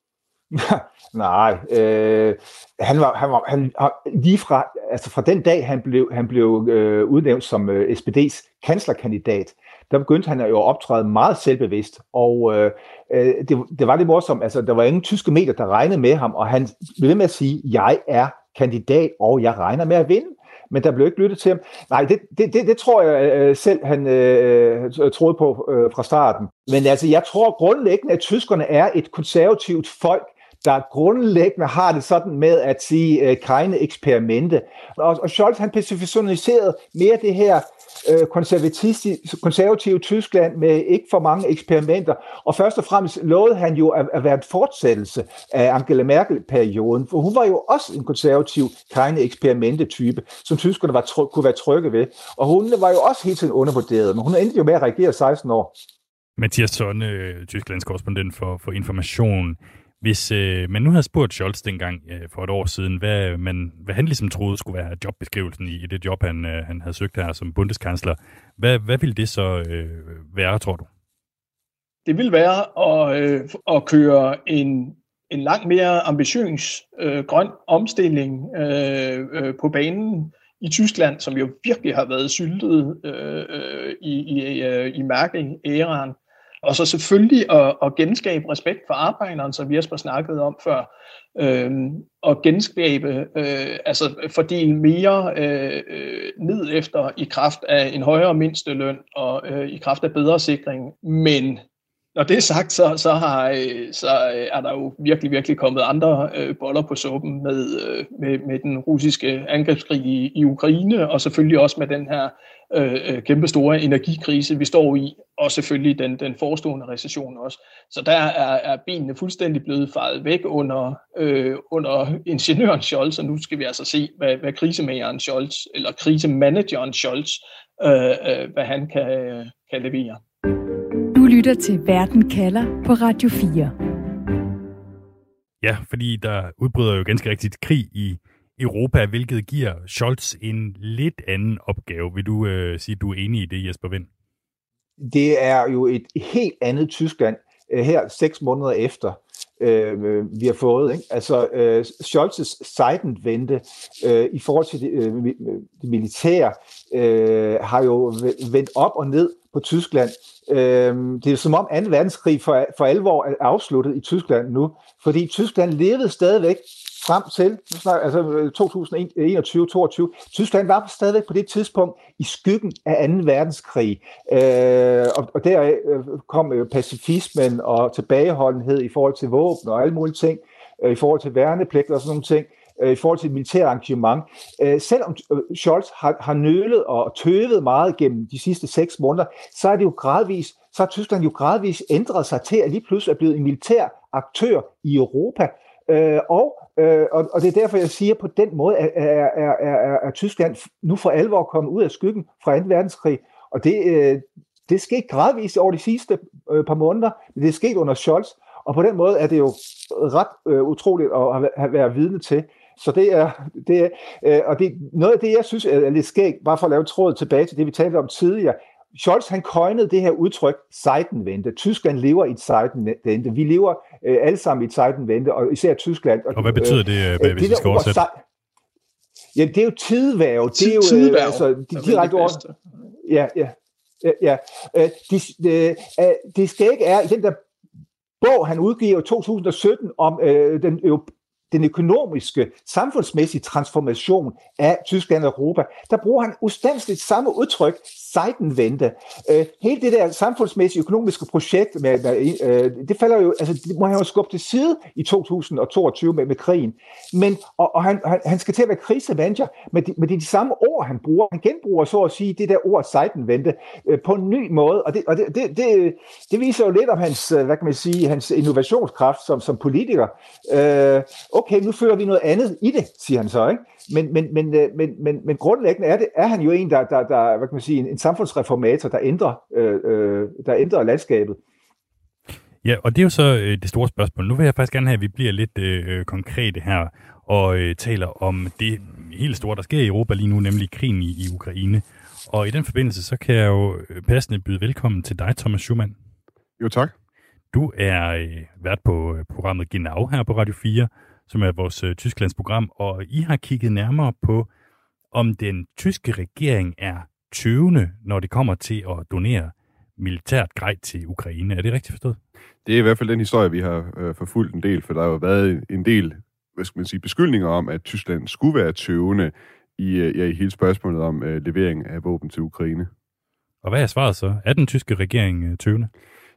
Nej, øh, han var, han var han, lige fra, altså fra den dag, han blev, han blev øh, udnævnt som øh, S P D's kanslerkandidat, der begyndte han jo at optræde meget selvbevidst, og øh, det, det var lidt morsomt, altså der var ingen tyske medier, der regnede med ham, og han blev ved med at sige, jeg er kandidat, og jeg regner med at vinde. Men der blev ikke lyttet til ham. Nej, det, det, det, det tror jeg øh, selv, han øh, troede på øh, fra starten. Men altså, jeg tror grundlæggende, at tyskerne er et konservativt folk, der grundlæggende har det sådan med at sige øh, keine eksperimente. Og, og Scholz, han personificerede mere det her øh, konservative Tyskland med ikke for mange eksperimenter. Og først og fremmest lovede han jo at, at være en fortsættelse af Angela Merkel-perioden, for hun var jo også en konservativ keine eksperimente-type, som tyskerne var tryg, kunne være trygge ved. Og hun var jo også helt tiden undervurderet, men hun endte jo med at regere seksten år. Mathias Sonne, Tysklands korrespondent for, for Information. Hvis øh, man nu havde spurgt Scholz dengang øh, for et år siden, hvad, man, hvad han ligesom troede skulle være jobbeskrivelsen i, i det job, han, øh, han havde søgt her som bundeskansler, hvad, hvad ville det så øh, være, tror du? Det ville være at, øh, at køre en, en langt mere ambitiøs øh, grøn omstilling øh, øh, på banen i Tyskland, som jo virkelig har været syltet øh, øh, i, i, øh, i Merkel-æraen. Og så selvfølgelig at, at genskabe respekt for arbejderen, som vi har snakket om før. Øh, og genskabe, øh, altså fordele mere øh, ned efter i kraft af en højere mindsteløn og øh, i kraft af bedre sikring. Men når det er sagt, så, så, har, så er der jo virkelig, virkelig kommet andre øh, boller på suppen med, øh, med, med den russiske angrebskrig i, i Ukraine, og selvfølgelig også med den her øh, kæmpe store energikrise, vi står i, og selvfølgelig den, den forestående recession også. Så der er, er benene fuldstændig blevet fejet væk under, øh, under ingeniøren Scholz, og nu skal vi altså se, hvad, hvad krisemageren Scholz, eller krisemanageren Scholz, øh, øh, hvad han kan, kan levere. Du lytter til Verden kalder på Radio fire. Ja, fordi der udbryder jo ganske rigtigt krig i Europa, hvilket giver Scholz en lidt anden opgave. Vil du øh, sige, at du er enig i det, Jesper Wind? Det er jo et helt andet Tyskland her seks måneder efter, øh, vi har fået. Ikke? Altså, øh, Scholz's Zeitenwende øh, i forhold til det, øh, det militære øh, har jo vendt op og ned på Tyskland. Øh, det er som om anden verdenskrig for, for alvor er afsluttet i Tyskland nu, fordi Tyskland levede stadigvæk frem til altså to tusind enogtyve til toogtyve. Tyskland var stadigvæk på det tidspunkt i skyggen af anden verdenskrig. Øh, og, og der kom pacifismen og tilbageholdenhed i forhold til våben og alle mulige ting, øh, i forhold til værnepligt og sådan nogle ting, øh, i forhold til militært arrangement. Øh, selvom Scholz har, har nølet og tøvet meget gennem de sidste seks måneder, så er det jo gradvis, så har Tyskland jo gradvis ændret sig til at lige pludselig er blevet en militær aktør i Europa. Øh, og, øh, og, og det er derfor, jeg siger, at på den måde er, er, er, er, er Tyskland nu for alvor kommet ud af skyggen fra anden verdenskrig. Og det, øh, det skete gradvist over de sidste øh, par måneder, men det er sket under Scholz. Og på den måde er det jo ret øh, utroligt at have været vidne til. Så det er, det er øh, og det, noget af det, jeg synes er lidt skægt, bare for at lave tråd tilbage til det, vi talte om tidligere. Scholz, han coinede det her udtryk Zeitenwende. Tyskland lever i et Zeitenwende. Vi lever øh, alle sammen i et Zeitenwende, og især Tyskland. Og, og hvad betyder det, øh, hvis vi skal oversætte? Ja, det er jo tidværv. Det er jo tidværv. Øh, altså, de direkte ord. Ja, ja. ja, ja. Øh, det, det, øh, det skægge er, i den der bog, han udgiver i to tusind og sytten om øh, den europæiske den økonomiske, samfundsmæssige transformation af Tyskland og Europa, der bruger han ustandsligt samme udtryk, Zeitenwende. Øh, hele det der samfundsmæssige økonomiske projekt, med, med, øh, det falder jo, altså det må han jo skubbe til side i to tusind og toogtyve med, med krigen. Men, og, og han, han, han skal til at være krisemanager, men det, men det er de samme ord, han bruger. Han genbruger så at sige det der ord Zeitenwende øh, på en ny måde, og det, og det, det, det, det viser jo lidt om hans, hvad kan man sige, hans innovationskraft som, som politiker. Øh, okay, nu føler vi noget andet i det, siger han så, ikke? Men, men, men, men, men, men grundlæggende er, det, er han jo en, der, der, der hvad kan man sige, en, en samfundsreformator, der ændrer, øh, der ændrer landskabet. Ja, og det er jo så øh, det store spørgsmål. Nu vil jeg faktisk gerne have, at vi bliver lidt øh, konkrete her, og øh, taler om det helt store, der sker i Europa lige nu, nemlig krigen i, i Ukraine. Og i den forbindelse, så kan jeg jo passende byde velkommen til dig, Thomas Schumann. Jo, tak. Du er øh, vært på programmet Genau her på Radio fire, som er vores øh, Tysklandsprogram, og I har kigget nærmere på, om den tyske regering er tøvende, når det kommer til at donere militært grej til Ukraine. Er det rigtigt forstået? Det er i hvert fald den historie, vi har øh, forfulgt en del, for der har jo været en del, hvad skal man sige, beskyldninger om, at Tyskland skulle være tøvende i, øh, ja, i hele spørgsmålet om øh, levering af våben til Ukraine. Og hvad er svaret så? Er den tyske regering øh, tøvende?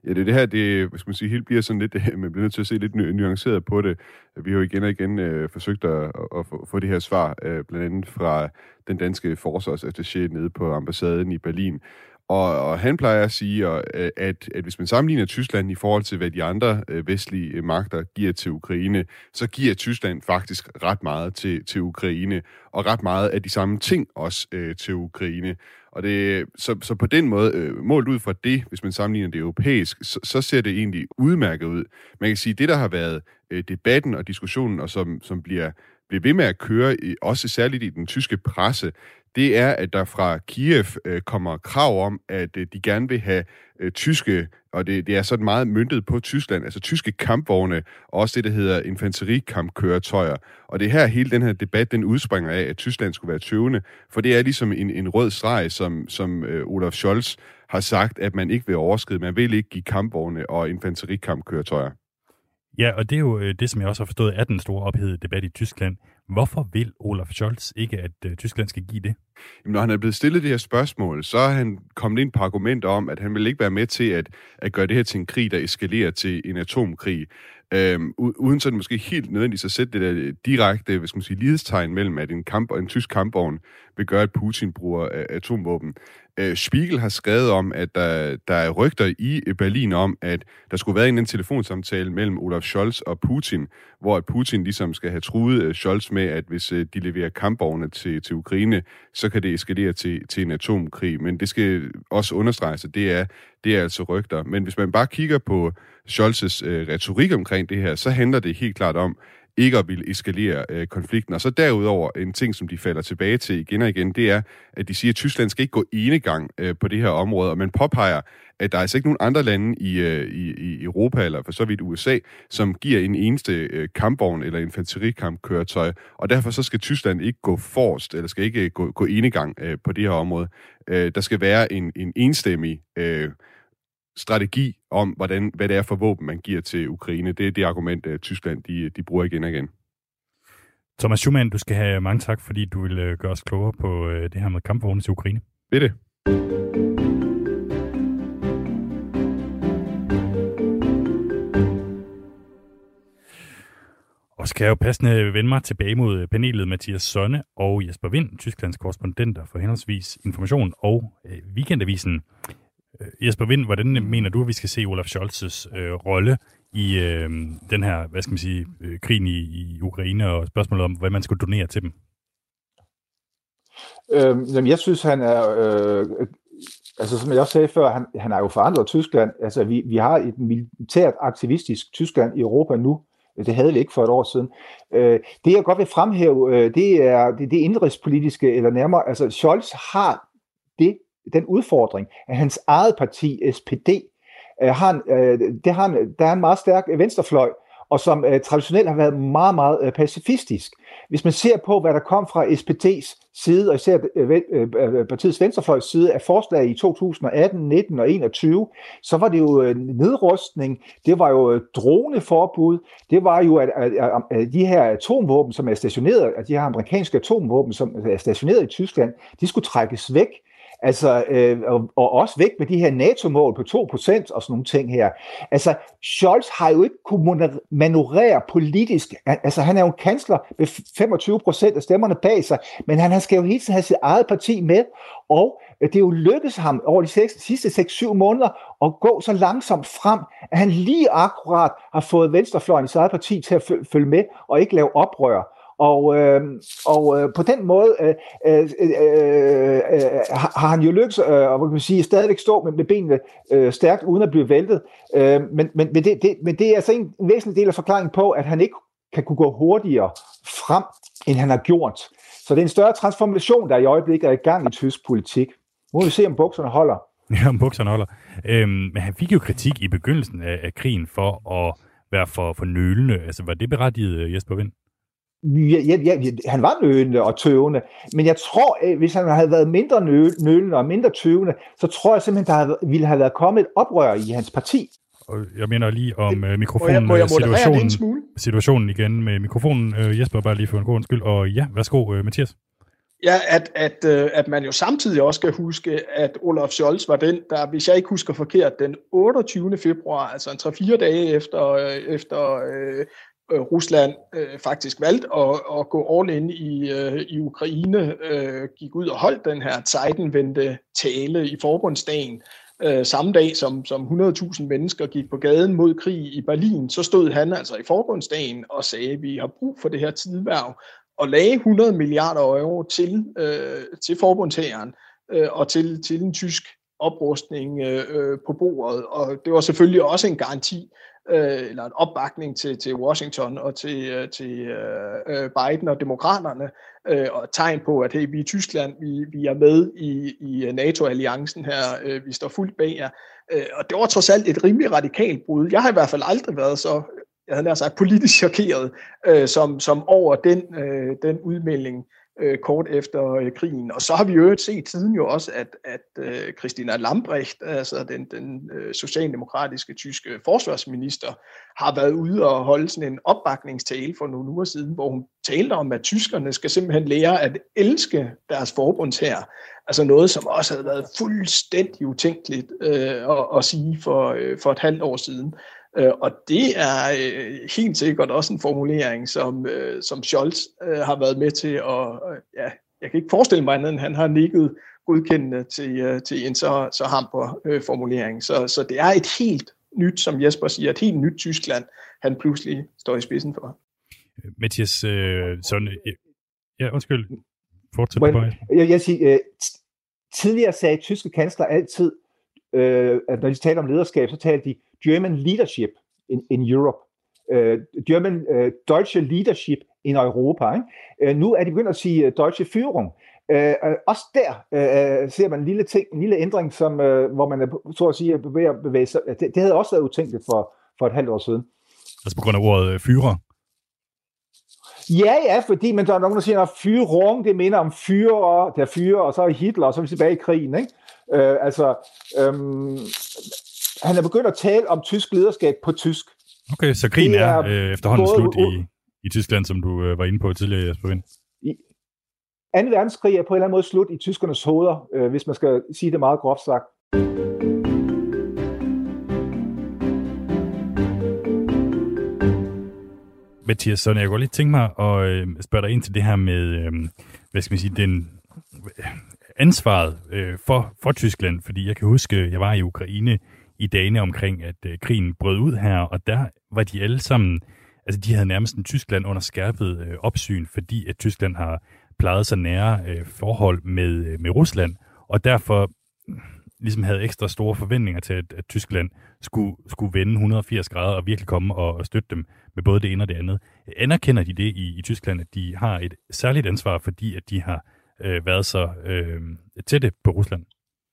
Ja, det er det her, det, hvad skal man sige, helt bliver sådan lidt, man bliver nødt til at se lidt nuanceret på det. Vi har jo igen og igen øh, forsøgt at, at få, få det her svar, øh, blandt andet fra den danske forsvarsattaché nede på ambassaden i Berlin. Og, og han plejer at sige, at, at, at hvis man sammenligner Tyskland i forhold til, hvad de andre øh, vestlige magter giver til Ukraine, så giver Tyskland faktisk ret meget til, til Ukraine, og ret meget af de samme ting også øh, til Ukraine. Og det, så, så på den måde, øh, målt ud fra det, hvis man sammenligner det europæisk, så, så ser det egentlig udmærket ud. Man kan sige, at det, der har været øh, debatten og diskussionen, og som, som bliver, bliver ved med at køre, i, også særligt i den tyske presse, det er, at der fra Kiev øh, kommer krav om, at øh, de gerne vil have øh, tyske, og det, det er sådan meget møntet på Tyskland, altså tyske kampvogne, og også det, der hedder infanterikampkøretøjer. Og det er her, hele den her debat, den udspringer af, at Tyskland skulle være tøvende, for det er ligesom en, en rød streg, som, som øh, Olaf Scholz har sagt, at man ikke vil overskride. Man vil ikke give kampvogne og infanterikampkøretøjer. Ja, og det er jo det, som jeg også har forstået, er den store ophedede debat i Tyskland. Hvorfor vil Olaf Scholz ikke, at uh, Tyskland skal give det? Jamen, når han er blevet stillet det her spørgsmål, så er han kommet ind på argumenter om, at han vil ikke være med til at, at gøre det her til en krig, der eskalerer til en atomkrig. Øhm, uden sådan måske helt nødvendigt at sætte det der direkte, hvad skal man sige, lighedstegn mellem, at en, kamp, en tysk kampvogn vil gøre, at Putin bruger atomvåben. Øh, Spiegel har skrevet om, at der, der er rygter i Berlin om, at der skulle være en, en telefonsamtale mellem Olaf Scholz og Putin, hvor at Putin ligesom skal have truet Scholz med, at hvis de leverer kampvogne til, til Ukraine, så kan det eskalere til, til en atomkrig. Men det skal også understreges, at det er, det er altså rygter. Men hvis man bare kigger på Scholz's øh, retorik omkring det her, så handler det helt klart om ikke at ville eskalere øh, konflikten. Og så derudover en ting, som de falder tilbage til igen og igen, det er, at de siger, at Tyskland skal ikke gå enegang øh, på det her område, og man påpeger, at der er altså ikke nogen andre lande i, øh, i, i Europa, eller for så vidt U S A, som giver en eneste øh, kampvogn eller infanterikampkøretøj, og derfor så skal Tyskland ikke gå forrest, eller skal ikke gå, gå enegang øh, på det her område. Øh, der skal være en, en enstemmig øh, strategi om, hvordan, hvad det er for våben, man giver til Ukraine. Det er det argument, at Tyskland de, de bruger igen og igen. Thomas Schumann, du skal have mange tak, fordi du vil gøre os klogere på det her med kampvogne til Ukraine. Ved det. Og skal jeg jo passende vende mig tilbage mod panelet Mathias Sonne og Jesper Wind, Tysklands korrespondenter for henholdsvis Information og øh, Weekendavisen. Jesper Wind, hvordan mener du, at vi skal se Olaf Scholz's øh, rolle i øh, den her, hvad skal man sige, øh, krigen i, i Ukraine og spørgsmålet om, hvad man skulle donere til dem? Øhm, jamen, jeg synes, han er, øh, altså som jeg også sagde før, han, han er jo forandret Tyskland. Altså, vi, vi har et militært aktivistisk Tyskland i Europa nu. Det havde vi ikke for et år siden. Øh, det, jeg godt vil fremhæve, øh, det er det, det indrigspolitiske, eller nærmere, altså Scholz har det, den udfordring, at hans eget parti, S P D, øh, har en, øh, det har en, der er en meget stærk venstrefløj, og som øh, traditionelt har været meget, meget øh, pacifistisk. Hvis man ser på, hvad der kom fra S P D's side, og især øh, øh, partiets venstrefløjs side af forslag i to tusind og atten, nitten og enogtyve, så var det jo øh, nedrustning, det var jo øh, droneforbud, det var jo, at, at, at, at de her atomvåben, som er stationeret, at de her amerikanske atomvåben, som er stationeret i Tyskland, de skulle trækkes væk. Altså, øh, og, og også væk med de her NATO-mål på to procent og sådan nogle ting her. Altså, Scholz har jo ikke kunnet manøvrere politisk. Altså, han er jo en kansler med femogtyve procent af stemmerne bag sig, men han skal jo hele tiden have sit eget parti med, og det er jo lykkedes ham over de sidste seks syv måneder at gå så langsomt frem, at han lige akkurat har fået venstrefløjen i sit eget parti til at følge med og ikke lave oprør. Og, øh, og øh, på den måde øh, øh, øh, øh, har han jo lykkes øh, og kan man sige, stadigvæk stå med, med benene øh, stærkt uden at blive væltet. Øh, men, men, men, det, det, men det er altså en væsentlig del af forklaringen på, at han ikke kan kunne gå hurtigere frem, end han har gjort. Så det er en større transformation, der i øjeblikket er i gang i tysk politik. Nu må vi se, om bukserne holder. Ja, om bukserne holder. Øhm, men han fik jo kritik i begyndelsen af, af krigen for at være for, for nølende. Altså, var det berettiget, Jesper Wind? Ja, ja, ja, han var nølende og tøvende, men jeg tror, hvis han havde været mindre nølende og mindre tøvende, så tror jeg simpelthen, der ville have været kommet et oprør i hans parti. Og jeg mener lige om uh, mikrofonen, må jeg, må jeg situationen, situationen igen med mikrofonen. Uh, Jesper, bare lige for en god undskyld. Og ja, værsgo, uh, Mathias. Ja, at, at, at man jo samtidig også skal huske, at Olaf Scholz var den, der, hvis jeg ikke husker forkert, den otteogtyvende februar, altså en tre-fire dage efter, efter øh, Rusland øh, faktisk valgte at, at gå all in i, øh, i Ukraine, øh, gik ud og holdt den her Zeitenwende tale i forbundsdagen. Øh, samme dag som, som hundrede tusind mennesker gik på gaden mod krig i Berlin, så stod han altså i forbundsdagen og sagde, at vi har brug for det her tidværv, og lagde hundrede milliarder euro til, øh, til forbundshæren øh, og til, til en tysk oprustning øh, på bordet. Og det var selvfølgelig også en garanti, øh, eller en opbakning til, til Washington og til, til øh, Biden og demokraterne, øh, og et tegn på, at hey, vi i Tyskland, vi, vi er med i, i NATO-alliancen her, øh, vi står fuldt bag jer. Øh, og det var trods alt et rimelig radikalt brud. Jeg har i hvert fald aldrig været så, jeg havde nær sagt, politisk chokeret, øh, som, som over den, øh, den udmelding øh, kort efter øh, krigen. Og så har vi jo set siden jo også, at, at øh, Christina Lambrecht, altså den, den øh, socialdemokratiske tyske forsvarsminister, har været ude og holde sådan en opbakningstale for nogle uger siden, hvor hun talte om, at tyskerne skal simpelthen lære at elske deres forbundshær. Altså noget, som også havde været fuldstændig utænkeligt øh, at, at sige for, øh, for et halvt år siden. Og det er øh, helt sikkert også en formulering, som, øh, som Scholz øh, har været med til at, øh, ja, jeg kan ikke forestille mig andet, end han har nikket godkendende til, øh, til en så, så hamper øh, formulering. Så, så det er et helt nyt, som Jesper siger, et helt nyt Tyskland, han pludselig står i spidsen for. Mathias, øh, sådan, ja, undskyld, fortsæt well, på. Jeg, jeg siger, øh, tidligere sagde tyske kansler altid, øh, at når de taler om lederskab, så taler de German leadership in, in Europe. Uh, German, uh, Deutsche leadership in Europa. Ikke? Uh, nu er de begyndt at sige uh, Deutsche Führung. Uh, uh, også der uh, ser man en lille, ting, en lille ændring, som, uh, hvor man er, så at sige, bevæger, bevæger sig. Det, det havde også været utænkeligt for, for et halvt år siden. Altså på grund af ordet Führer? Ja, ja, fordi man der er nogen, der siger, at Führung, det minder om Führer, der Führer, og så er Hitler, og så er vi tilbage i krigen. Ikke? Uh, altså... Um, Han er begyndt at tale om tysk lederskab på tysk. Okay, så krigen er, er øh, efterhånden både, slut i, i Tyskland, som du øh, var inde på tidligere, Jesper Wind. anden verdenskrig er på en eller anden måde slut i tyskernes hoveder, øh, hvis man skal sige det meget groft sagt. Mathias, så jeg kunne lige tænke mig at øh, spørge dig ind til det her med, øh, hvad skal man sige, den øh, ansvaret øh, for, for Tyskland, fordi jeg kan huske, jeg var i Ukraine i dagene omkring, at øh, krigen brød ud her, og der var de alle sammen, altså de havde nærmest en Tyskland under skærpet øh, opsyn, fordi at Tyskland har plejet så nære øh, forhold med, øh, med Rusland, og derfor øh, ligesom havde ekstra store forventninger til, at, at Tyskland skulle, skulle vende et hundrede og firs grader og virkelig komme og, og støtte dem med både det ene og det andet. Anerkender de det i, i Tyskland, at de har et særligt ansvar, fordi at de har øh, været så øh, tætte på Rusland?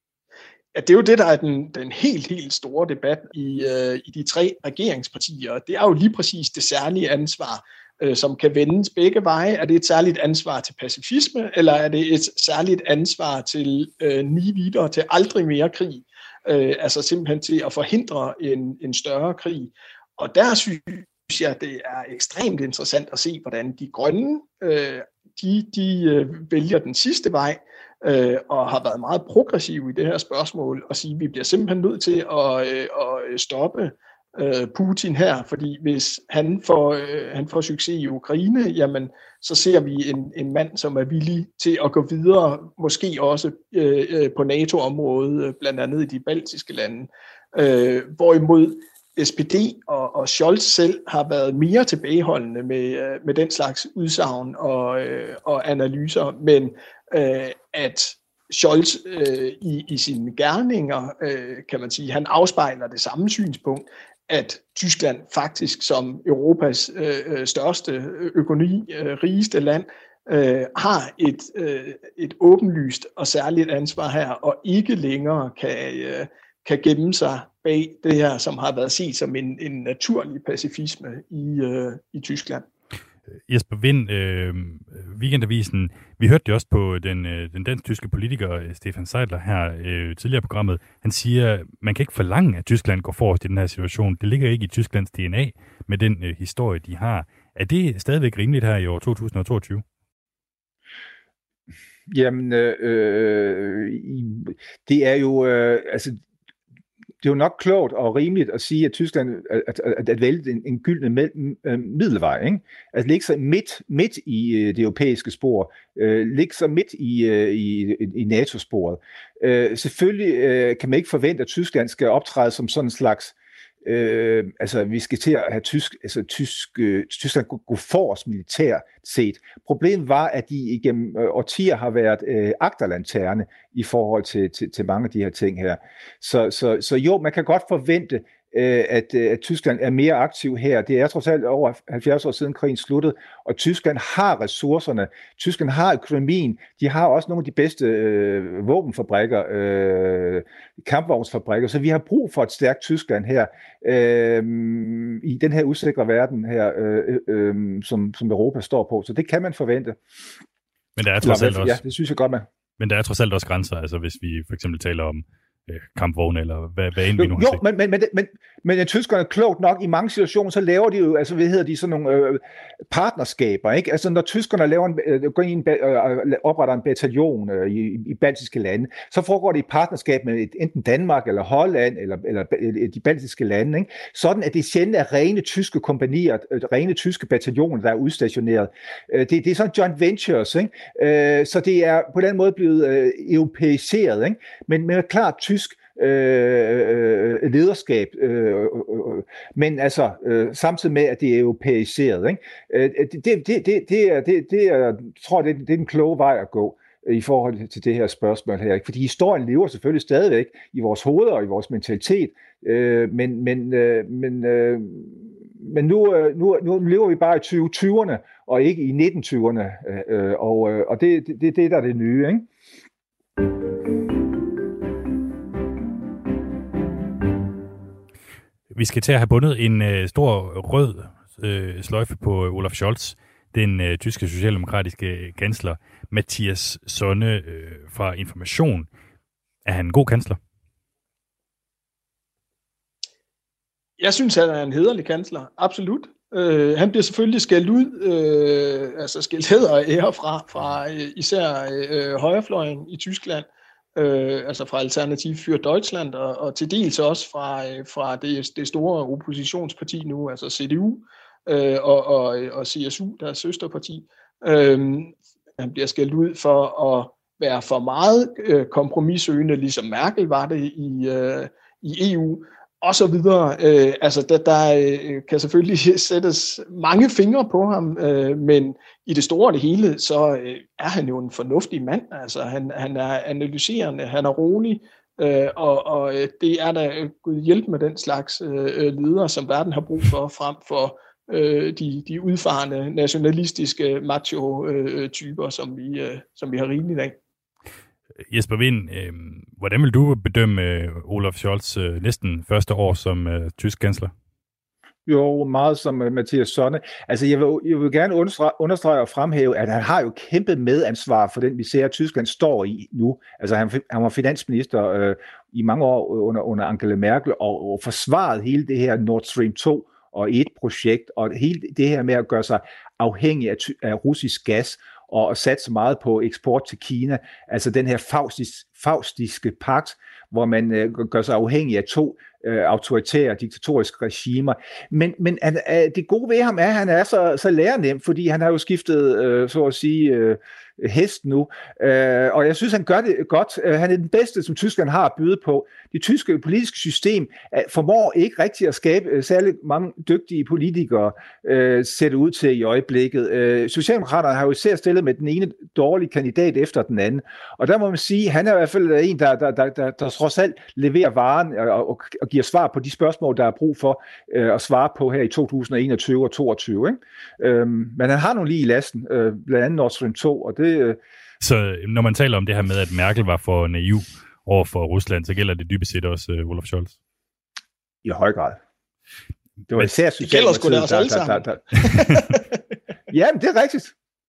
Ja, det er jo det, der er den, den helt, helt store debat i, øh, i de tre regeringspartier. Det er jo lige præcis det særlige ansvar, øh, som kan vendes begge veje. Er det et særligt ansvar til pacifisme, eller er det et særligt ansvar til øh, nie wieder, til aldrig mere krig? Øh, altså simpelthen til at forhindre en, en større krig. Og der synes jeg, det er ekstremt interessant at se, hvordan de grønne, øh, de, de øh, vælger den sidste vej, Øh, og har været meget progressiv i det her spørgsmål, og sige, at vi bliver simpelthen nødt til at, øh, at stoppe øh, Putin her, fordi hvis han får, øh, han får succes i Ukraine, jamen, så ser vi en, en mand, som er villig til at gå videre, måske også øh, på NATO-området, blandt andet i de baltiske lande. Øh, hvorimod S P D og, og Scholz selv har været mere tilbageholdende med, med den slags udsagn og, øh, og analyser, men øh, at Scholz øh, i, i sine gerninger, øh, kan man sige, han afspejler det samme synspunkt, at Tyskland faktisk som Europas øh, største økonomi, øh, rigeste land, øh, har et, øh, et åbenlyst og særligt ansvar her, og ikke længere kan, øh, kan gemme sig bag det her, som har været set som en, en naturlig pacifisme i, øh, i Tyskland. Jesper Wind, øh, Weekendavisen, vi hørte det også på den, øh, den dansk-tyske politiker Stefan Seidler her øh, tidligere i programmet. Han siger, man kan ikke forlange, at Tyskland går forrest i den her situation. Det ligger ikke i Tysklands D N A med den øh, historie, de har. Er det stadigvæk rimeligt her i år to tusind og toogtyve? Jamen, øh, det er jo, øh, altså, det er jo nok klogt og rimeligt at sige, at Tyskland at, at, at vælge en, en gyldne middelvej, ikke? At ligge sig midt, midt i det europæiske spor, øh, ligge sig midt i, i, i NATO-sporet. Øh, selvfølgelig øh, kan man ikke forvente, at Tyskland skal optræde som sådan en slags Øh, altså vi skal til at have tysk, altså tysk, øh, Tyskland gå, gå forrest militært set. Problemet var, at de igennem øh, årtier har været øh, agterlanterne i forhold til, til, til mange af de her ting her. Så, så, så jo, man kan godt forvente, øh, at, øh, at Tyskland er mere aktiv her. Det er trods alt over halvfjerds år siden krigen sluttede, og Tyskland har ressourcerne. Tyskland har økonomien. De har også nogle af de bedste øh, våbenfabrikker, øh, kampvognsfabrikker, så vi har brug for et stærkt Tyskland her øh, i den her usikre verden her, øh, øh, som, som Europa står på. Så det kan man forvente. Men der er trods alt også, ja, det synes jeg godt, man. Men der er trods alt også grænser, altså hvis vi for eksempel taler om kampvogne, eller hvad, hvad end vi nu har jo, set. Men, men, men, men, men er tyskerne klogt nok, i mange situationer, så laver de jo, altså hvad hedder de, sådan nogle øh, partnerskaber, ikke? Altså når tyskerne laver en, øh, går ind, øh, opretter en bataljon øh, i, i baltiske lande, så foregår det i partnerskab med et, enten Danmark, eller Holland, eller, eller de baltiske lande, ikke? Sådan at det sjældent er rene tyske kompagnier, øh, rene tyske bataljoner, der er udstationeret. Øh, det, det er sådan joint ventures, ikke? Øh, så det er på den måde blevet øh, europæiseret, ikke? Men, men klart tysk Øh, lederskab, øh, øh, men altså øh, samtidig med, at det er europæiseret, ikke? Øh, det, det, det, det, er, det, det er, tror jeg, det, det er den kloge vej at gå i forhold til det her spørgsmål her, ikke? Fordi historien lever selvfølgelig stadigvæk i vores hoveder og i vores mentalitet, øh, men, men, øh, men, øh, men nu, nu, nu lever vi bare i tyve tyverne og ikke i nitten tyverne, øh, og, og det, det, det, det der er det nye, ikke? Vi skal til at have bundet en øh, stor rød øh, sløjfe på Olaf Scholz, den øh, tyske socialdemokratiske kansler Matthias Sonne øh, fra Information. Er han en god kansler? Jeg synes, han er en hæderlig kansler. Absolut. Øh, han bliver selvfølgelig skældt ud, øh, altså skældt hæder og ære fra, fra øh, især øh, højrefløjen i Tyskland. Øh, altså fra Alternativ für Deutschland, og, og til dels også fra, øh, fra det, det store oppositionsparti nu, altså C D U øh, og, og, og C S U, deres søsterparti. Øh, han bliver skældt ud for at være for meget øh, kompromissøgende, ligesom Merkel var det i, øh, i E U, og så videre. Øh, altså der, der øh, kan selvfølgelig sættes mange fingre på ham, øh, men i det store og det hele, så øh, er han jo en fornuftig mand. Altså han, han er analyserende, han er rolig, øh, og, og det er da Gud hjælp med den slags øh, ledere, som verden har brug for, frem for øh, de, de udfarende nationalistiske macho-typer, øh, som, vi, øh, som vi har rigeligt af. Jesper Wind, øh, hvordan vil du bedømme øh, Olaf Scholz øh, næsten første år som øh, tysk kansler? Jo, meget som uh, Matthias Sonne. Altså, jeg vil, jeg vil gerne understrege, understrege og fremhæve, at han har jo kæmpe medansvar for den misære, Tyskland står i nu. Altså, han, han var finansminister øh, i mange år under, under Angela Merkel, og, og forsvaret hele det her Nord Stream to og et projekt, og hele det her med at gøre sig afhængig af, af russisk gas, og satse meget på eksport til Kina, altså den her faustis, faustiske pagt, hvor man øh, gør sig afhængig af to øh, autoritære, diktatoriske regimer. Men, men øh, det gode ved ham er, at han er så, så lærernem, fordi han har jo skiftet, øh, så at sige, øh, hest nu, øh, og jeg synes, han gør det godt. Han er den bedste, som Tyskland har at byde på. Det tyske politiske system øh, formår ikke rigtig at skabe øh, særlig mange dygtige politikere, øh, ser det ud til i øjeblikket. Øh, Socialdemokraterne har jo især stillet med den ene dårlige kandidat efter den anden, og der må man sige, at han er i hvert fald en, der, der, der, der, der trods alt leverer varen og, og, og giver svar på de spørgsmål, der er brug for øh, at svare på her i to tusind og enogtyve og toogtyve. Ikke? Øh, men han har nogle lige i lasten, øh, blandt andet Nord Stream to, og det Så når man taler om det her med, at Merkel var for naiv over for Rusland, så gælder det dybest set også uh, Olaf Scholz? I høj grad. Det var især det gælder sgu da også alle sammen. Der, der, der. Jamen, det er rigtigt.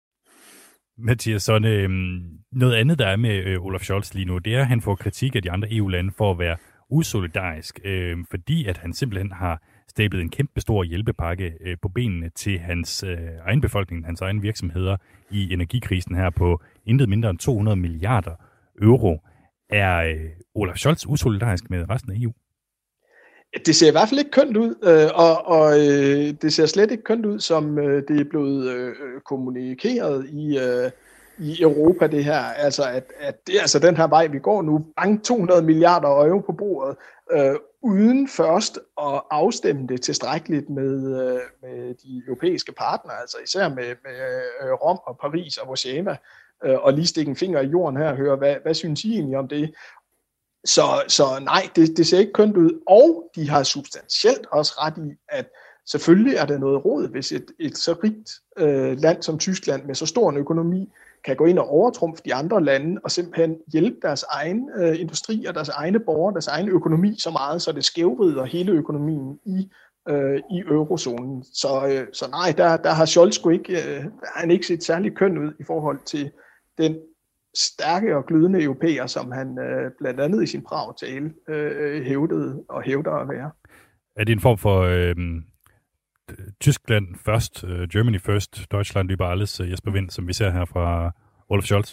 Mathias Sonne, noget andet, der er med uh, Olaf Scholz lige nu, det er, at han får kritik af de andre E U-lande for at være usolidarisk, øh, fordi at han simpelthen har stablet en kæmpe stor hjælpepakke øh, på benene til hans øh, egen befolkning, hans egne virksomheder i energikrisen her på intet mindre end to hundrede milliarder euro. Er øh, Olaf Scholz usolidarisk med resten af E U? Det ser i hvert fald ikke kønt ud, øh, og, og øh, det ser slet ikke kønt ud, som øh, det er blevet øh, kommunikeret i, øh, i Europa, det her. Altså, at, at det er altså den her vej, vi går nu. Bang, to hundrede milliarder euro på bordet, øh, uden først at afstemme det tilstrækkeligt med, øh, med de europæiske partnere, altså især med, med øh, Rom og Paris og Warszawa, øh, og lige stikke en finger i jorden her og høre, hvad, hvad synes I egentlig om det? Så, så nej, det, det ser ikke kønt ud, og de har substantielt også ret i, at selvfølgelig er det noget rod, hvis et, et så rigt øh, land som Tyskland med så stor en økonomi kan gå ind og overtrumfe de andre lande og simpelthen hjælpe deres egen øh, industri og deres egne borgere, deres egen økonomi så meget, så det skævvrider hele økonomien i, øh, i eurozonen. Så, øh, så nej, der, der har Scholz sgu ikke, øh, han ikke set særlig kønt ud i forhold til den stærke og glødende europæer, som han øh, blandt andet i sin Prag-tale øh, hævdede og hævder at være. Er det en form for øh, Tyskland først, øh, Germany first, Deutschland über alles, øh, Jesper Wind, som vi ser her fra Olaf Scholz?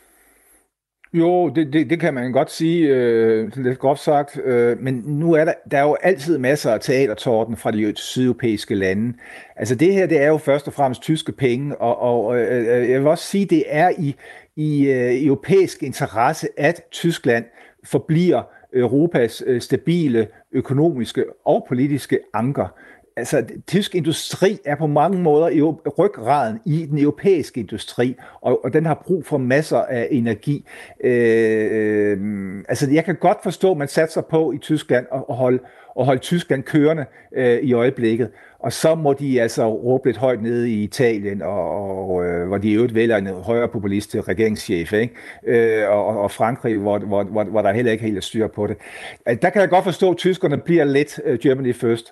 Jo, det, det, det kan man godt sige, øh, lidt groft sagt, øh, men nu er der, der er jo altid masser af teatertorden fra de sydeuropæiske lande. Altså det her, det er jo først og fremmest tyske penge, og, og øh, jeg vil også sige, det er i, i øh, europæisk interesse, at Tyskland forbliver Europas øh, stabile økonomiske og politiske anker. Altså, tysk industri er på mange måder i ryggraden i den europæiske industri, og, og den har brug for masser af energi. Øh, øh, altså, jeg kan godt forstå, at man satser på i Tyskland at holde, at holde Tyskland kørende øh, i øjeblikket, og så må de altså råbe lidt højt nede i Italien, og, og øh, hvor de i øvrigt vælger en højere populist til regeringschef, ikke? Øh, og, og Frankrig, hvor, hvor, hvor, hvor der heller ikke helt er styr på det. Der kan jeg godt forstå, at tyskerne bliver lidt uh, Germany first.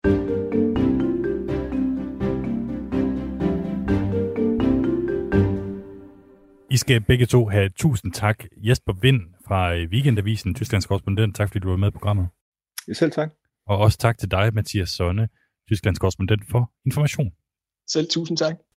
I skal begge to have tusind tak. Jesper Wind fra Weekendavisen, Tysklands korrespondent. Tak fordi du var med i programmet. Ja, selv tak. Og også tak til dig, Mathias Sonne, Tysklands korrespondent, for information. Selv tusind tak.